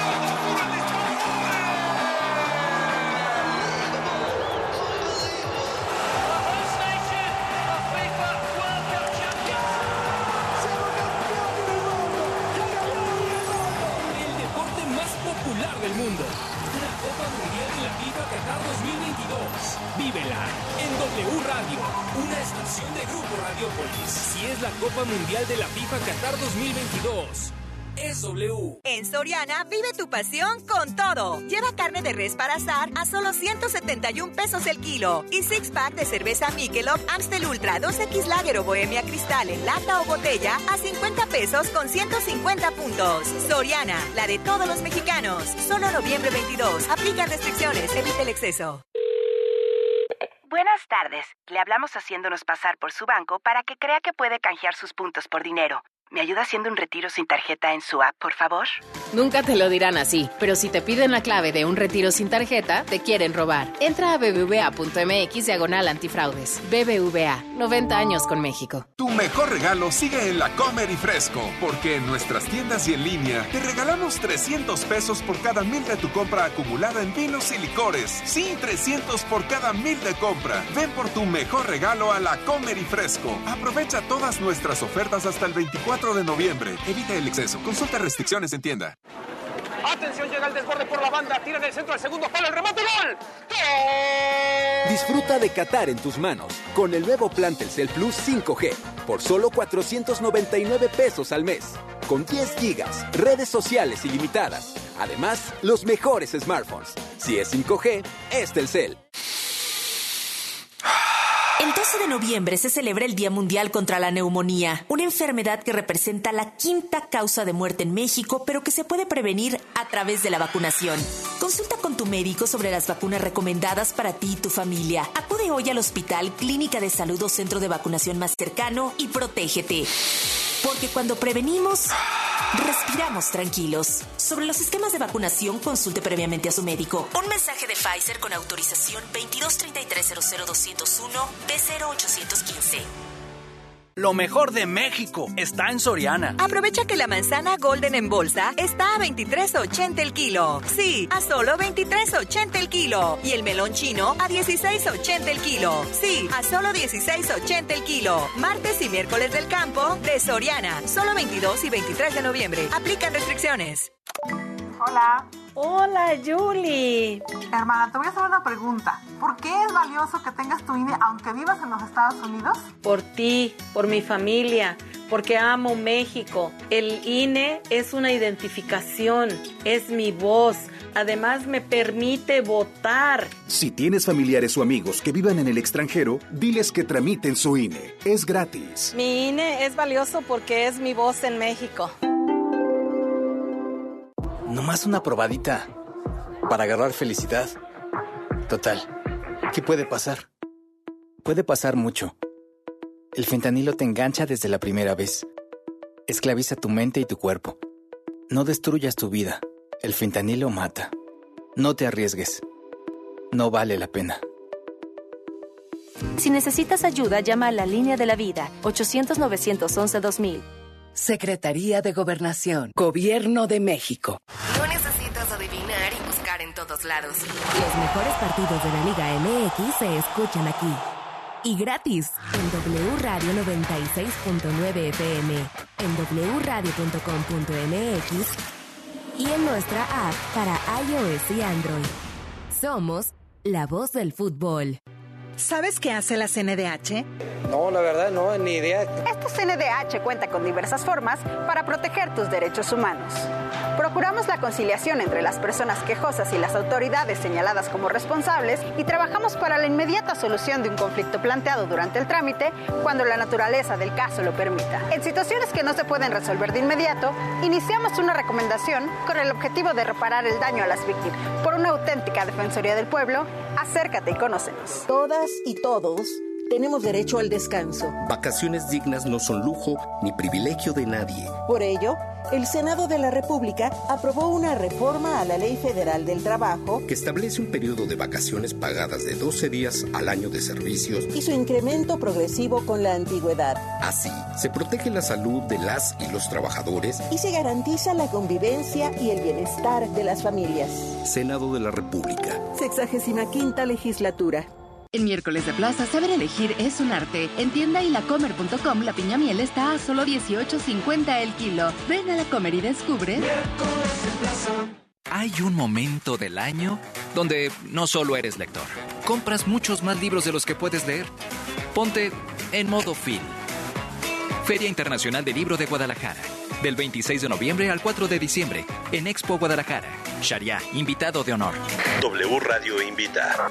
El deporte más popular del mundo. La Copa Mundial de la FIFA Qatar 2022. Vívela en W Radio, una estación de Grupo Radiópolis. Si es la Copa Mundial de la FIFA Qatar 2022, es W. En Soriana, vive tu pasión con todo. Lleva carne de res para asar a solo 171 pesos el kilo. Y 6-pack de cerveza Michelob Amstel Ultra 2X Lager o Bohemia Cristal en lata o botella a 50 pesos con 150 puntos. Soriana, la de todos los mexicanos. Solo noviembre 22. Aplica restricciones, evita el exceso. Buenas tardes. Le hablamos haciéndonos pasar por su banco para que crea que puede canjear sus puntos por dinero. ¿Me ayuda haciendo un retiro sin tarjeta en su app, por favor? Nunca te lo dirán así, pero si te piden la clave de un retiro sin tarjeta, te quieren robar. Entra a bbva.mx/antifraudes. BBVA, 90 años con México. Tu mejor regalo sigue en La Comer y Fresco, porque en nuestras tiendas y en línea te regalamos 300 pesos por cada 1,000 de tu compra acumulada en vinos y licores. Sí, 300 por cada 1,000 de compra. Ven por tu mejor regalo a La Comer y Fresco. Aprovecha todas nuestras ofertas hasta el 24 de noviembre. Evita el exceso. Consulta restricciones en tienda. Atención, llega el desborde por la banda. Tira en el centro al segundo palo. El remate, ¡gol! ¡Gol! Disfruta de Qatar en tus manos con el nuevo plan Telcel Plus 5G por solo 499 pesos al mes. Con 10 gigas, redes sociales ilimitadas. Además, los mejores smartphones. Si es 5G, es Telcel. El 12 de noviembre se celebra el Día Mundial contra la Neumonía, una enfermedad que representa la 5ª causa de muerte en México, pero que se puede prevenir a través de la vacunación. Consulta con tu médico sobre las vacunas recomendadas para ti y tu familia. Acude hoy al hospital, clínica de salud o centro de vacunación más cercano y protégete. Porque cuando prevenimos, respiramos tranquilos. Sobre los esquemas de vacunación, consulte previamente a su médico. Un mensaje de Pfizer con autorización 2233-00201-B0815. Lo mejor de México está en Soriana. Aprovecha que la manzana Golden en bolsa está a $23.80 el kilo. Sí, a solo $23.80 el kilo. Y el melón chino a $16.80 el kilo. Sí, a solo $16.80 el kilo. Martes y miércoles del campo de Soriana. Solo 22 y 23 de noviembre. Aplican restricciones. Hola. Hola, Julie. Hermana, te voy a hacer una pregunta. ¿Por qué es valioso que tengas tu INE aunque vivas en los Estados Unidos? Por ti, por mi familia, porque amo México. El INE es una identificación, es mi voz. Además, me permite votar. Si tienes familiares o amigos que vivan en el extranjero, diles que tramiten su INE. Es gratis. Mi INE es valioso porque es mi voz en México. Nomás una probadita para agarrar felicidad. Total, ¿qué puede pasar? Puede pasar mucho. El fentanilo te engancha desde la primera vez. Esclaviza tu mente y tu cuerpo. No destruyas tu vida. El fentanilo mata. No te arriesgues. No vale la pena. Si necesitas ayuda, llama a la Línea de la Vida, 800-911-2000. Secretaría de Gobernación, Gobierno de México. No necesitas adivinar y buscar en todos lados. Los mejores partidos de la Liga MX se escuchan aquí. Y gratis, en W Radio 96.9 FM, en wradio.com.mx y en nuestra app para iOS y Android. Somos la voz del fútbol. ¿Sabes qué hace la CNDH? No, la verdad no, ni idea. Esta CNDH cuenta con diversas formas para proteger tus derechos humanos. Procuramos la conciliación entre las personas quejosas y las autoridades señaladas como responsables y trabajamos para la inmediata solución de un conflicto planteado durante el trámite cuando la naturaleza del caso lo permita. En situaciones que no se pueden resolver de inmediato, iniciamos una recomendación con el objetivo de reparar el daño a las víctimas. Por una auténtica Defensoría del Pueblo, acércate y conócenos. Todas y todos tenemos derecho al descanso. Vacaciones dignas no son lujo ni privilegio de nadie. Por ello, el Senado de la República aprobó una reforma a la Ley Federal del Trabajo que establece un periodo de vacaciones pagadas de 12 días al año de servicios y su incremento progresivo con la antigüedad. Así, se protege la salud de las y los trabajadores y se garantiza la convivencia y el bienestar de las familias. Senado de la República. 65ª Legislatura. En miércoles de plaza, saber elegir es un arte. En tienda y lacomer.com, la piña miel está a solo $18.50 el kilo. Ven a La Comer y descubre. Hay un momento del año donde no solo eres lector. Compras muchos más libros de los que puedes leer. Ponte en modo Phil. Feria Internacional del Libro de Guadalajara. Del 26 de noviembre al 4 de diciembre. En Expo Guadalajara. Sharia, invitado de honor. W Radio invita.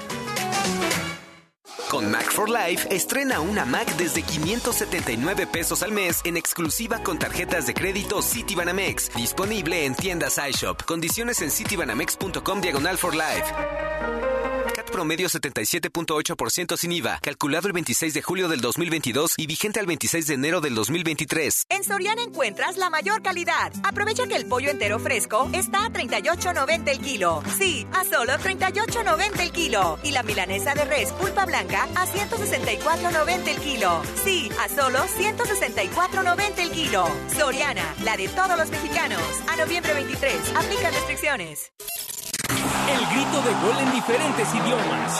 Con Mac for Life, estrena una Mac desde 579 pesos al mes en exclusiva con tarjetas de crédito Citibanamex. Disponible en tiendas iShop. Condiciones en citibanamex.com/for life. CAT promedio 77.8% sin IVA, calculado el 26 de julio del 2022 y vigente al 26 de enero del 2023. En Soriana encuentras la mayor calidad. Aprovecha que el pollo entero fresco está a $38.90 el kilo. Sí, a solo $38.90 el kilo. Y la milanesa de res pulpa blanca a $164.90 el kilo. Sí, a solo $164.90 el kilo. Soriana, la de todos los mexicanos. A noviembre 23, aplican restricciones. El grito de gol en diferentes idiomas.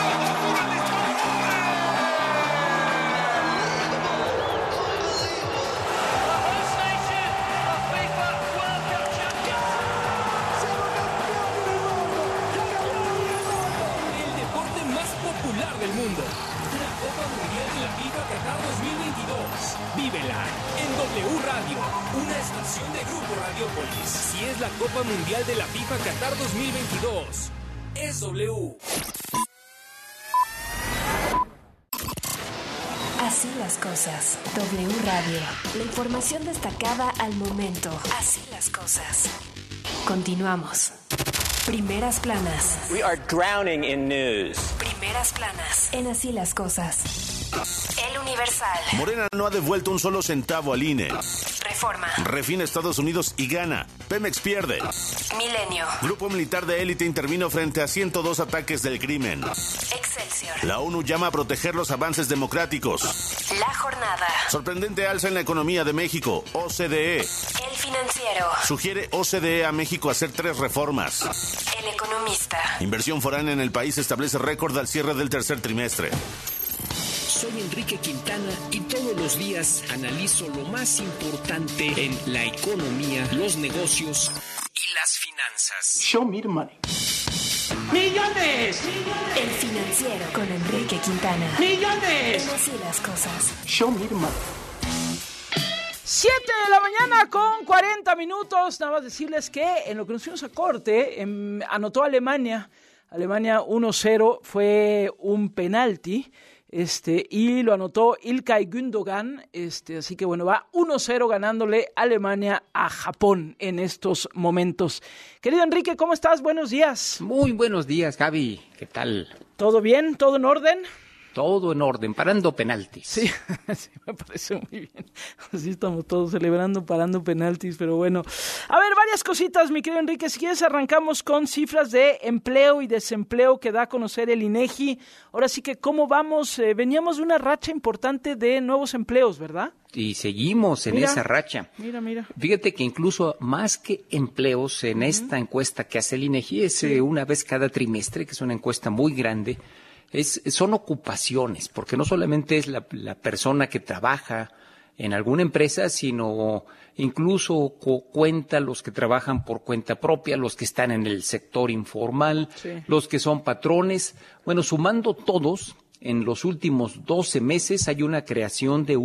El deporte más popular del mundo. La Copa Mundial de la FIFA Qatar 2022. Vívela en W Radio, una estación de Grupo Radiopolis. Si es la Copa Mundial de la FIFA Qatar 2022, es W. Así las cosas. W Radio. La información destacada al momento. Así las cosas. Continuamos. Primeras planas. We are drowning in news. Primeras planas. En Así las cosas. El Universal. Morena no ha devuelto un solo centavo al INE. Reforma. Refina Estados Unidos y gana. Pemex pierde. Milenio. Grupo militar de élite intervino frente a 102 ataques del crimen. Excelsior. La ONU llama a proteger los avances democráticos. La Jornada. Sorprendente alza en la economía de México. OCDE. El Financiero. Sugiere OCDE a México hacer 3 reformas. El Economista. Inversión foránea en el país establece récord al cierre del tercer trimestre. Soy Enrique Quintana y todos los días analizo lo más importante en la economía, los negocios y las finanzas. Show me the money. ¡Millones! El Financiero con Enrique Quintana. ¡Millones! En Así las cosas. Show me the money. 7 de la mañana con 40 minutos. Nada más decirles que en lo que nos fuimos a corte, anotó Alemania. Alemania 1-0, fue un penalti. Y lo anotó İlkay Gündoğan, así que bueno, va 1-0 ganándole Alemania a Japón en estos momentos. Querido Enrique, ¿cómo estás? Buenos días. Muy buenos días, Gaby. ¿Qué tal? ¿Todo bien? ¿Todo en orden? Todo en orden, parando penaltis. Sí, sí, me parece muy bien. Así estamos todos celebrando, parando penaltis, pero bueno. A ver, varias cositas, mi querido Enrique. Si quieres, arrancamos con cifras de empleo y desempleo que da a conocer el INEGI. Ahora sí que, ¿cómo vamos? Veníamos de una racha importante de nuevos empleos, ¿verdad? Y seguimos en esa racha. Mira. Fíjate que incluso más que empleos en esta encuesta que hace el INEGI, es una vez cada trimestre, que es una encuesta muy grande. Son ocupaciones, porque no solamente es la persona que trabaja en alguna empresa, sino incluso cuenta los que trabajan por cuenta propia, los que están en el sector informal, los que son patrones. Bueno, sumando todos, en los últimos 12 meses hay una creación de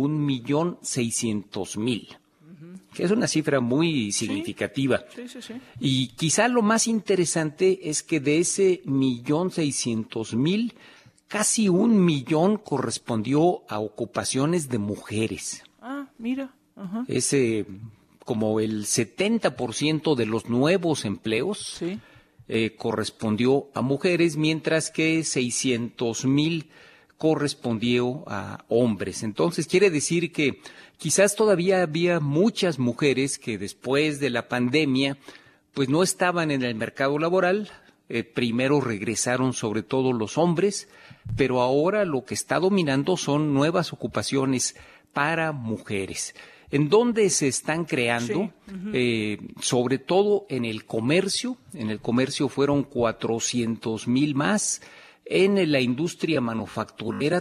1,600,000. Que es una cifra muy significativa. Sí. Y quizá lo más interesante es que de ese 1,600,000, casi 1,000,000 correspondió a ocupaciones de mujeres. Ah, mira. Ajá. Es como el 70% de los nuevos empleos correspondió a mujeres, mientras que 600,000 correspondió a hombres. Entonces quiere decir que quizás todavía había muchas mujeres que después de la pandemia pues no estaban en el mercado laboral. Primero regresaron sobre todo los hombres, pero ahora lo que está dominando son nuevas ocupaciones para mujeres. ¿En dónde se están creando? Sobre todo en el comercio. En el comercio fueron 400,000 más. En la industria manufacturera,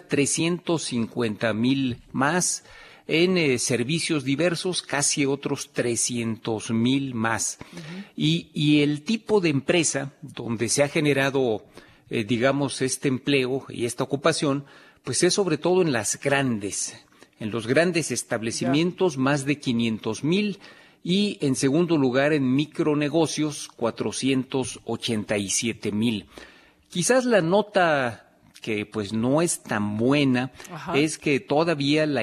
350,000 más. En servicios diversos, casi otros 300,000 más. Y el tipo de empresa donde se ha generado, digamos, este empleo y esta ocupación, pues es sobre todo en los grandes establecimientos, más de 500,000, y en segundo lugar en micronegocios, 487,000. Quizás la nota que pues no es tan buena es que todavía la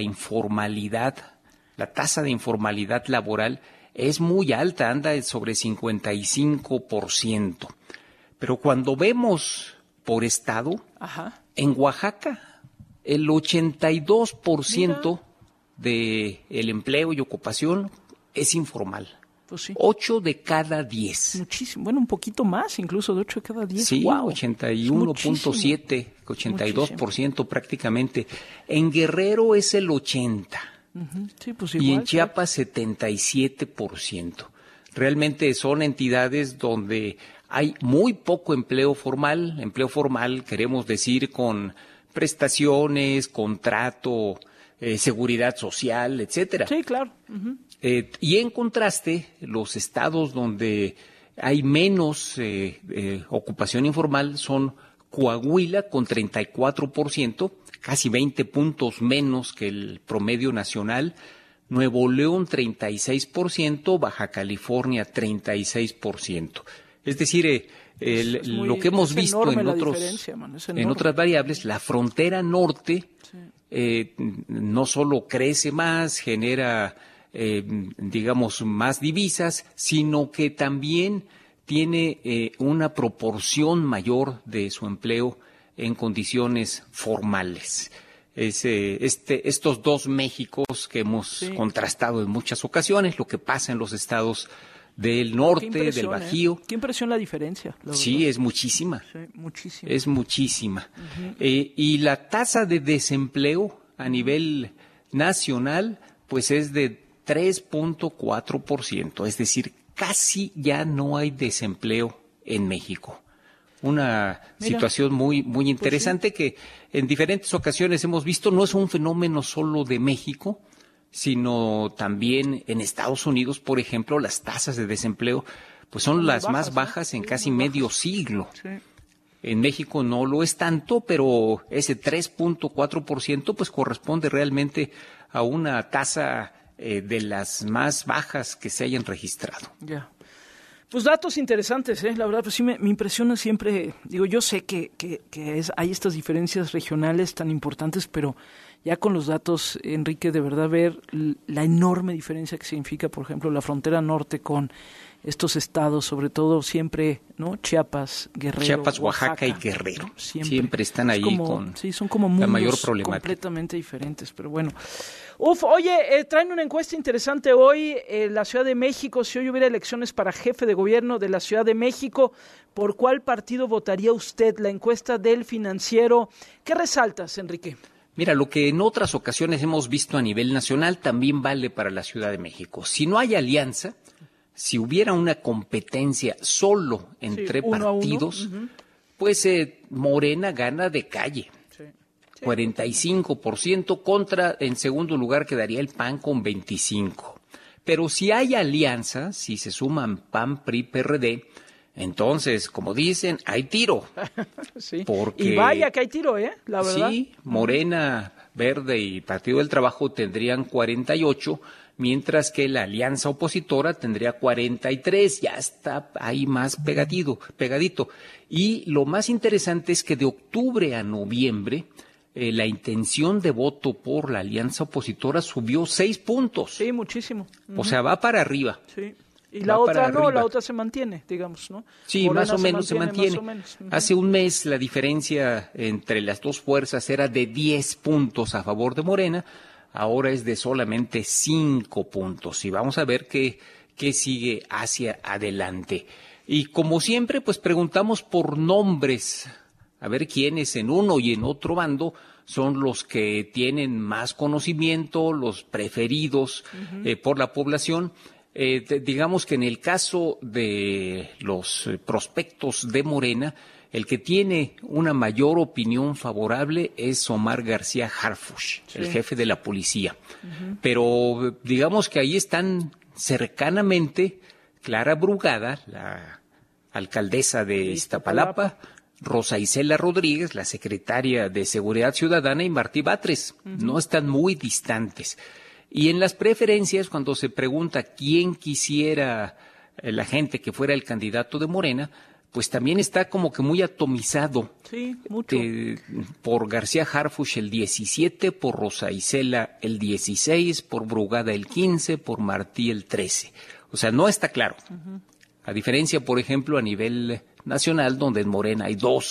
tasa de informalidad laboral es muy alta, anda sobre 55%. Pero cuando vemos por estado, Ajá. en Oaxaca, el 82% del empleo y ocupación es informal. Pues sí. 8 de cada 10. Muchísimo. Bueno, un poquito más, incluso de 8 de cada 10. Sí, wow. 81.7, 82% prácticamente. En Guerrero es el 80%. Uh-huh. Sí, pues igual, y en Chiapas 77%. Realmente son entidades donde hay muy poco empleo formal. Empleo formal queremos decir con prestaciones, contrato, seguridad social, etcétera. Sí, claro. Uh-huh. Y en contraste, los estados donde hay menos ocupación informal son Coahuila con 34%, casi 20 puntos menos que el promedio nacional, Nuevo León 36%, Baja California 36%. Es decir, lo que hemos visto en otras variables, la frontera norte no solo crece más, genera digamos más divisas, sino que también tiene una proporción mayor de su empleo en condiciones formales. Estos dos Méxicos que hemos contrastado en muchas ocasiones, lo que pasa en los estados del norte, del Bajío. Qué impresión la diferencia. Sí, es muchísima. Sí, muchísima. Es muchísima. Uh-huh. Y la tasa de desempleo a nivel nacional, pues es de 3.4%, es decir, casi ya no hay desempleo en México. Una situación muy interesante que en diferentes ocasiones hemos visto, no es un fenómeno solo de México, sino también en Estados Unidos, por ejemplo, las tasas de desempleo pues son las más bajas en casi medio siglo. Sí. En México no lo es tanto, pero ese 3.4% pues corresponde realmente a una tasa de las más bajas que se hayan registrado. Ya. Pues datos interesantes, la verdad, pues sí me impresiona siempre. Digo, yo sé que hay estas diferencias regionales tan importantes, pero ya con los datos, Enrique, de verdad ver la enorme diferencia que significa, por ejemplo, la frontera norte con estos estados, sobre todo siempre, ¿no? Chiapas, Guerrero, Chiapas, Oaxaca y Guerrero. Siempre están ahí son como mundos la mayor problemática. Completamente diferentes, pero bueno. Oye, traen una encuesta interesante hoy, la Ciudad de México. Si hoy hubiera elecciones para jefe de gobierno de la Ciudad de México, ¿por cuál partido votaría usted? La encuesta del Financiero. ¿Qué resaltas, Enrique? Mira, lo que en otras ocasiones hemos visto a nivel nacional también vale para la Ciudad de México. Si no hay alianza, si hubiera una competencia solo entre partidos, pues Morena gana de calle. 45% contra, en segundo lugar quedaría el PAN con 25%. Pero si hay alianza, si se suman PAN, PRI, PRD, entonces, como dicen, hay tiro. Sí. Porque, y vaya que hay tiro, la verdad. Sí, Morena, Verde y Partido del Trabajo tendrían 48%, mientras que la alianza opositora tendría 43%, ya está ahí más pegadito. Y lo más interesante es que de octubre a noviembre, la intención de voto por la alianza opositora subió 6 puntos. Sí, muchísimo. O sea, va para arriba. Sí. Y la otra no, la otra se mantiene, digamos, ¿no? Sí, Morena más o menos se mantiene. Hace un mes la diferencia entre las dos fuerzas era de 10 puntos a favor de Morena, ahora es de solamente 5 puntos. Y vamos a ver qué sigue hacia adelante. Y como siempre, pues preguntamos por nombres, a ver quiénes en uno y en otro bando son los que tienen más conocimiento, los preferidos por la población. Digamos que en el caso de los prospectos de Morena, el que tiene una mayor opinión favorable es Omar García Harfuch, el jefe de la policía. Pero digamos que ahí están cercanamente Clara Brugada, la alcaldesa de Iztapalapa, Rosa Isela Rodríguez, la secretaria de Seguridad Ciudadana, y Martí Batres. No están muy distantes. Y en las preferencias, cuando se pregunta quién quisiera la gente que fuera el candidato de Morena, pues también está como que muy atomizado. Sí, mucho. Por García Harfuch el 17, por Rosa Isela el 16, por Brugada el 15, por Martí el 13. O sea, no está claro. A diferencia, por ejemplo, a nivel nacional, donde en Morena hay dos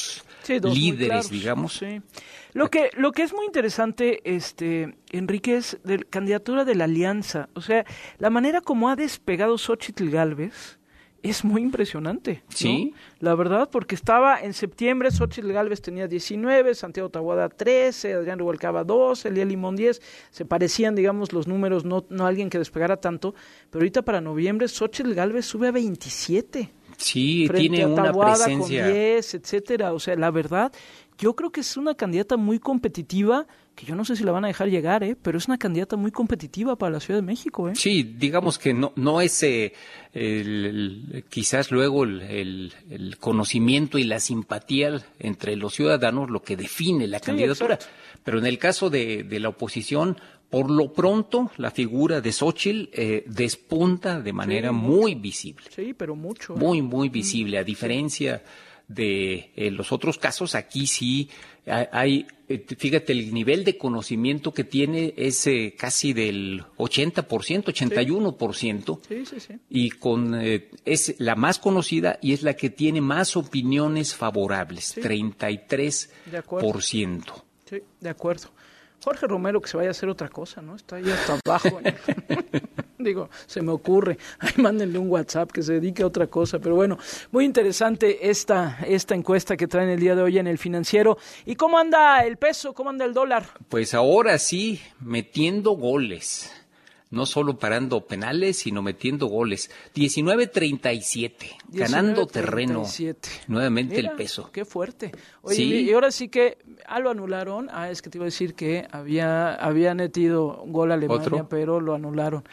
líderes, digamos. Sí. Lo que es muy interesante, Enrique, es de la candidatura de la alianza. O sea, la manera como ha despegado Xóchitl Gálvez es muy impresionante, ¿no? Sí. La verdad, porque estaba en septiembre, Xóchitl Gálvez tenía 19, Santiago Taboada 13, Adrián Rubalcaba 12, Elía Limón 10, se parecían, digamos, los números, no alguien que despegara tanto, pero ahorita para noviembre Xóchitl Gálvez sube a 27. Sí, frente tiene a una Taboada presencia. con 10, etcétera. O sea, la verdad, yo creo que es una candidata muy competitiva, que yo no sé si la van a dejar llegar, pero es una candidata muy competitiva para la Ciudad de México, Sí, digamos que no es quizás luego el conocimiento y la simpatía entre los ciudadanos lo que define la candidatura. Exacto. Pero en el caso de la oposición, por lo pronto, la figura de Xóchitl despunta de manera muy visible. Sí, pero mucho. Muy visible. A diferencia de los otros casos, aquí sí hay, fíjate, el nivel de conocimiento que tiene es casi del 80%, 81%. Sí. Y es la más conocida y es la que tiene más opiniones favorables, 33%. De acuerdo. Sí, de acuerdo. Jorge Romero que se vaya a hacer otra cosa, ¿no? Está ahí hasta abajo. Digo, se me ocurre. Ahí mándenle un WhatsApp que se dedique a otra cosa. Pero bueno, muy interesante esta encuesta que traen el día de hoy en El Financiero. ¿Y cómo anda el peso? ¿Cómo anda el dólar? Pues ahora sí, metiendo goles. No solo parando penales, sino metiendo goles. 19.37, ganando terreno. Nuevamente. Mira, el peso. Qué fuerte. Oye, sí. Y ahora sí que lo anularon. Es que te iba a decir que había metido gol a Alemania, ¿otro? Pero lo anularon.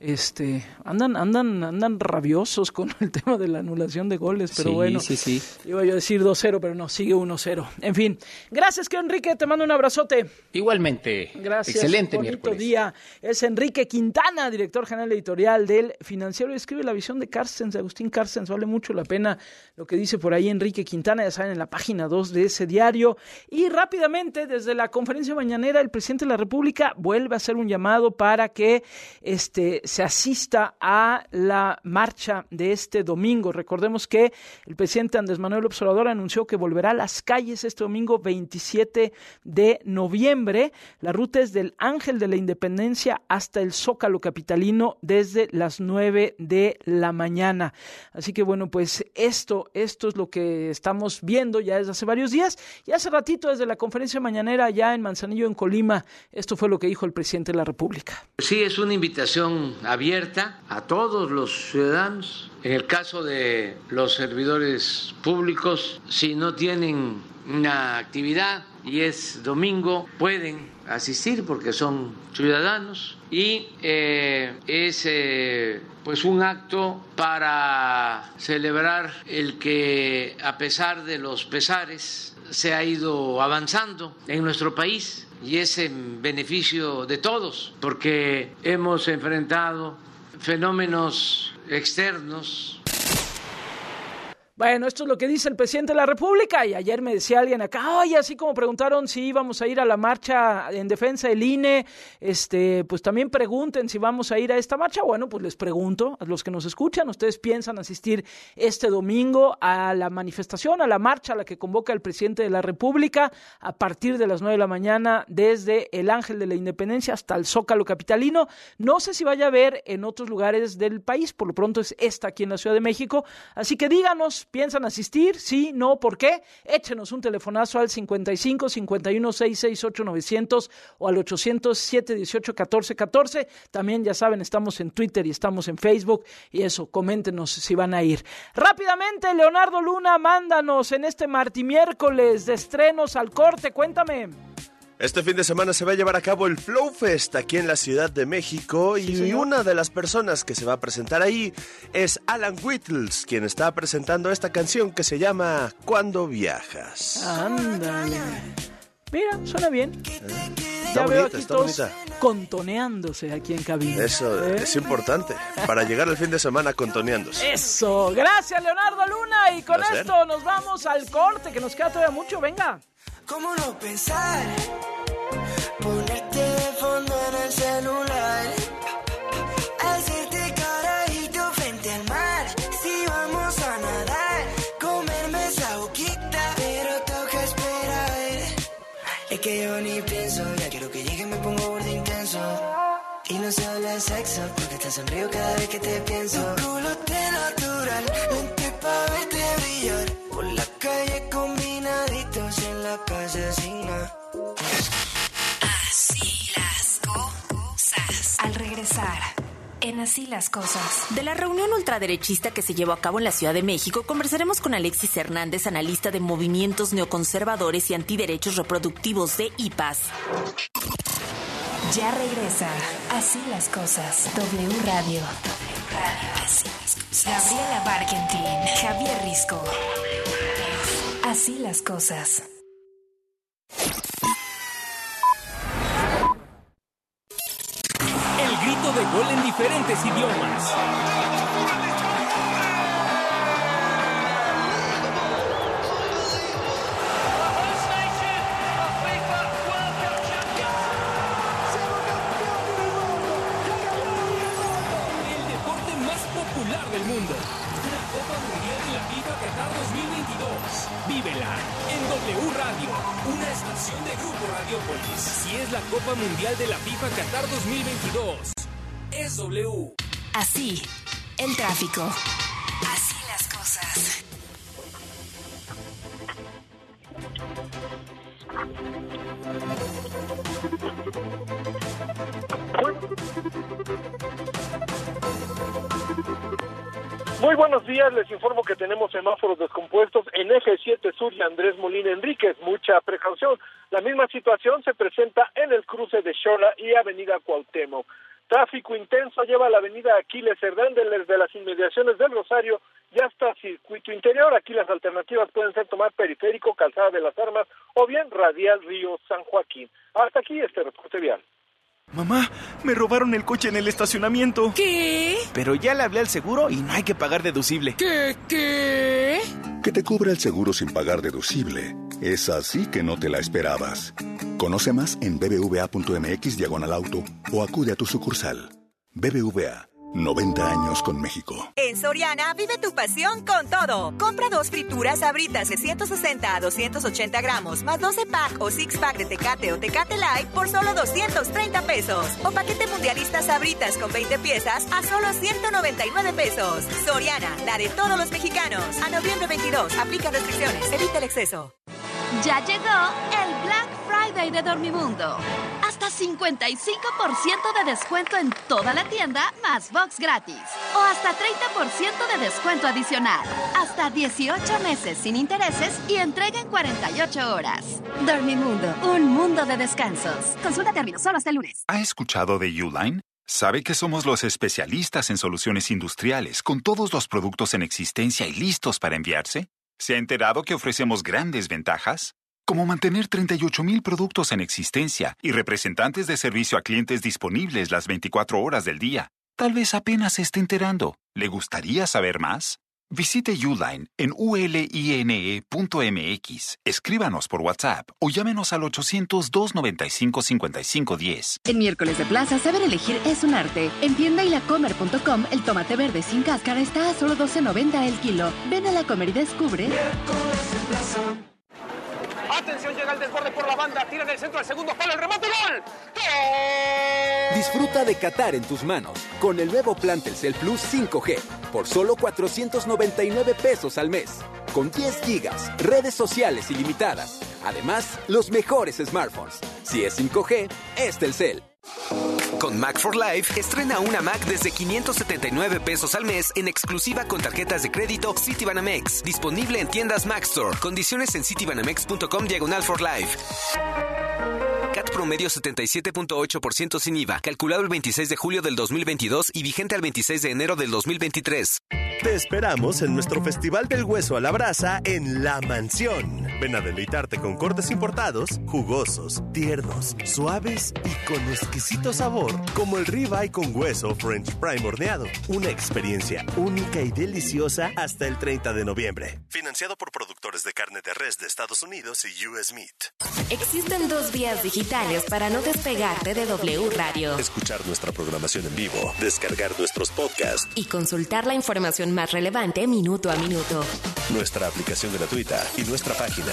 Andan rabiosos con el tema de la anulación de goles, pero bueno, sí. Iba yo a decir 2-0, pero no, sigue 1-0. En fin, gracias, que Enrique, te mando un abrazote. Igualmente. Gracias. Excelente bonito miércoles. Día. Es Enrique Quintana, director general editorial del Financiero, y escribe La visión de Carstens, de Agustín Carstens. Vale mucho la pena lo que dice por ahí Enrique Quintana, ya saben, en la página 2 de ese diario. Y rápidamente, desde la conferencia mañanera, el presidente de la República vuelve a hacer un llamado para que se asista a la marcha de este domingo. Recordemos que el presidente Andrés Manuel López Obrador anunció que volverá a las calles este domingo 27 de noviembre. La ruta es del Ángel de la Independencia hasta el Zócalo capitalino desde las 9 de la mañana. Así que bueno, pues esto es lo que estamos viendo ya desde hace varios días. Y hace ratito, desde la conferencia mañanera ya en Manzanillo, en Colima, esto fue lo que dijo el presidente de la República. Sí, es una invitación abierta a todos los ciudadanos. En el caso de los servidores públicos, si no tienen una actividad y es domingo, pueden asistir porque son ciudadanos y es pues un acto para celebrar el que, a pesar de los pesares, se ha ido avanzando en nuestro país. Y es en beneficio de todos, porque hemos enfrentado fenómenos externos. Bueno, esto es lo que dice el presidente de la República, y ayer me decía alguien acá, oye, así como preguntaron si íbamos a ir a la marcha en defensa del INE, pues también pregunten si vamos a ir a esta marcha. Bueno, pues les pregunto a los que nos escuchan, ¿ustedes piensan asistir este domingo a la manifestación, a la marcha a la que convoca el presidente de la República a partir de las 9 de la mañana desde el Ángel de la Independencia hasta el Zócalo capitalino? No sé si vaya a haber en otros lugares del país, por lo pronto es esta aquí en la Ciudad de México, así que díganos, ¿piensan asistir? ¿Sí? ¿No? ¿Por qué? Échenos un telefonazo al 55 51 668 900 o al 800 718 1414. También, ya saben, estamos en Twitter y estamos en Facebook, y eso, coméntenos si van a ir. Rápidamente, Leonardo Luna, mándanos en este martimiércoles de estrenos al corte, cuéntame. Este fin de semana se va a llevar a cabo el Flow Fest aquí en la Ciudad de México, y una de las personas que se va a presentar ahí es Alan Whittles, quien está presentando esta canción que se llama Cuando Viajas. Ándale. Mira, suena bien. Ya veo aquí todos contoneándose aquí en cabina. Eso es importante, para llegar al fin de semana contoneándose. Eso, gracias Leonardo Luna, y con esto nos vamos al corte, que nos queda todavía mucho, venga. ¿Cómo no pensar? Ponerte de fondo en el celular, hacerte carajito frente al mar. Si vamos a nadar, comerme esa boquita, pero toca que yo ni pienso. Ya quiero que llegue, me pongo borde intenso. Y no solo es sexo, porque te sonrío cada vez que te pienso. Tu culo te natural, lente pa' verte brillar. Por la calle combinaditos, en la calle sin nada. Así las cosas. Al regresar, en Así las cosas. De la reunión ultraderechista que se llevó a cabo en la Ciudad de México, conversaremos con Alexis Hernández, analista de movimientos neoconservadores y antiderechos reproductivos de IPAS. Ya regresa Así las cosas. W Radio. Así las cosas. Gabriela Barkentin, Javier Risco. Así las cosas. El grito de gol en diferentes idiomas. Del mundo. La Copa Mundial de la FIFA Qatar 2022. Vívela en W Radio, una estación de Grupo Radiopolis. Si es la Copa Mundial de la FIFA Qatar 2022, es W. Así, el tráfico. Así las cosas. Muy buenos días, les informo que tenemos semáforos descompuestos en Eje 7 Sur y Andrés Molina Enríquez, mucha precaución. La misma situación se presenta en el cruce de Xola y Avenida Cuauhtémoc. Tráfico intenso lleva la avenida Aquiles Cerdán desde las inmediaciones del Rosario y hasta Circuito Interior. Aquí las alternativas pueden ser tomar Periférico, Calzada de las Armas o bien Radial Río San Joaquín. Hasta aquí este reporte vial. Mamá, me robaron el coche en el estacionamiento. ¿Qué? Pero ya le hablé al seguro y no hay que pagar deducible. ¿Qué? Que te cubra el seguro sin pagar deducible. Es así que no te la esperabas. Conoce más en bbva.mx/auto o acude a tu sucursal. BBVA. 90 años con México. En Soriana, vive tu pasión con todo. Compra 2 frituras Sabritas de 160 a 280 gramos, más 12 pack o 6 pack de Tecate o Tecate Light por solo 230 pesos. O paquete mundialista Sabritas con 20 piezas a solo 199 pesos. Soriana, la de todos los mexicanos. A noviembre 22, aplica restricciones, evita el exceso. Ya llegó el Black Friday de Dormimundo. Hasta 55% de descuento en toda la tienda, más box gratis. O hasta 30% de descuento adicional. Hasta 18 meses sin intereses y entrega en 48 horas. Dormimundo, un mundo de descansos. Consulta términos solo hasta el lunes. ¿Ha escuchado de Uline? ¿Sabe que somos los especialistas en soluciones industriales, con todos los productos en existencia y listos para enviarse? ¿Se ha enterado que ofrecemos grandes ventajas? Como mantener 38,000 productos en existencia y representantes de servicio a clientes disponibles las 24 horas del día. Tal vez apenas se esté enterando. ¿Le gustaría saber más? Visite Uline en uline.mx. Escríbanos por WhatsApp o llámenos al 800-295-5510. En miércoles de plaza, saber elegir es un arte. En tiendaylacomer.com, el tomate verde sin cáscara está a solo $12.90 el kilo. Ven a La Comer y descubre. Atención, llega el desborde por la banda, tira en el centro al segundo palo, el remate, ¡gol! ¡Gol! Disfruta de Qatar en tus manos con el nuevo plan Telcel Plus 5G por solo 499 pesos al mes. Con 10 gigas, redes sociales ilimitadas. Además, los mejores smartphones. Si es 5G, es Telcel. Con Mac for Life, estrena una Mac desde 579 pesos al mes en exclusiva con tarjetas de crédito Citibanamex. Disponible en tiendas Mac Store. Condiciones en citibanamex.com/for-life. CAT promedio 77.8% sin IVA. Calculado el 26 de julio del 2022 y vigente al 26 de enero del 2023. Te esperamos en nuestro Festival del Hueso a la Brasa en La Mansión. Ven a deleitarte con cortes importados, jugosos, tiernos, suaves y con exquisito sabor, como el ribeye con hueso French Prime horneado. Una experiencia única y deliciosa hasta el 30 de noviembre. Financiado por productores de carne de res de Estados Unidos y US Meat. Existen 2 vías digitales para no despegarte de W Radio. Escuchar nuestra programación en vivo, descargar nuestros podcasts y consultar la información información más relevante minuto a minuto. Nuestra aplicación gratuita y nuestra página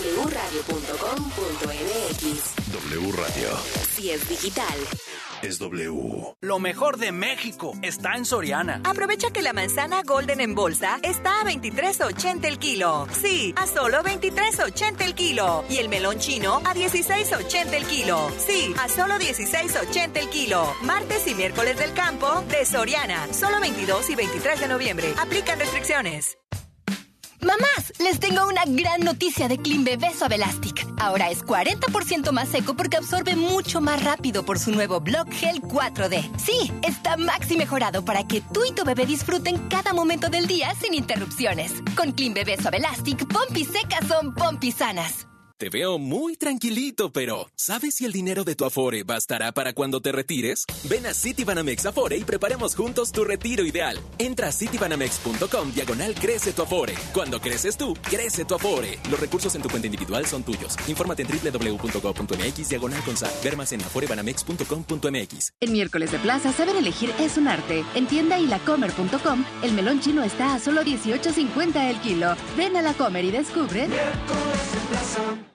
wradio.com.mx. W Radio. Si es digital, es W. Lo mejor de México está en Soriana. Aprovecha que la manzana Golden en bolsa está a $23.80 el kilo. Sí, a solo $23.80 el kilo. Y el melón chino a $16.80 el kilo. Sí, a solo $16.80 el kilo. Martes y miércoles del campo de Soriana. Solo 22 y 23 de noviembre. Aplican restricciones. Mamás, les tengo una gran noticia de Clean Bebé Suave Elastic. Ahora es 40% más seco porque absorbe mucho más rápido por su nuevo Block Gel 4D. Sí, está maxi mejorado para que tú y tu bebé disfruten cada momento del día sin interrupciones. Con Clean Bebé Suave Elastic, pompis secas son pompis sanas. Te veo muy tranquilito, pero ¿sabes si el dinero de tu Afore bastará para cuando te retires? Ven a Citibanamex Afore y preparemos juntos tu retiro ideal. Entra a citibanamex.com/crece tu Afore. Cuando creces tú, crece tu Afore. Los recursos en tu cuenta individual son tuyos. Infórmate en www.go.mx/CONSAR. Ver más en aforebanamex.com.mx. En miércoles de plaza, saber elegir es un arte. En tienda y lacomer.com, el melón chino está a solo $18.50 el kilo. Ven a La Comer y descubre... Miércoles de plaza.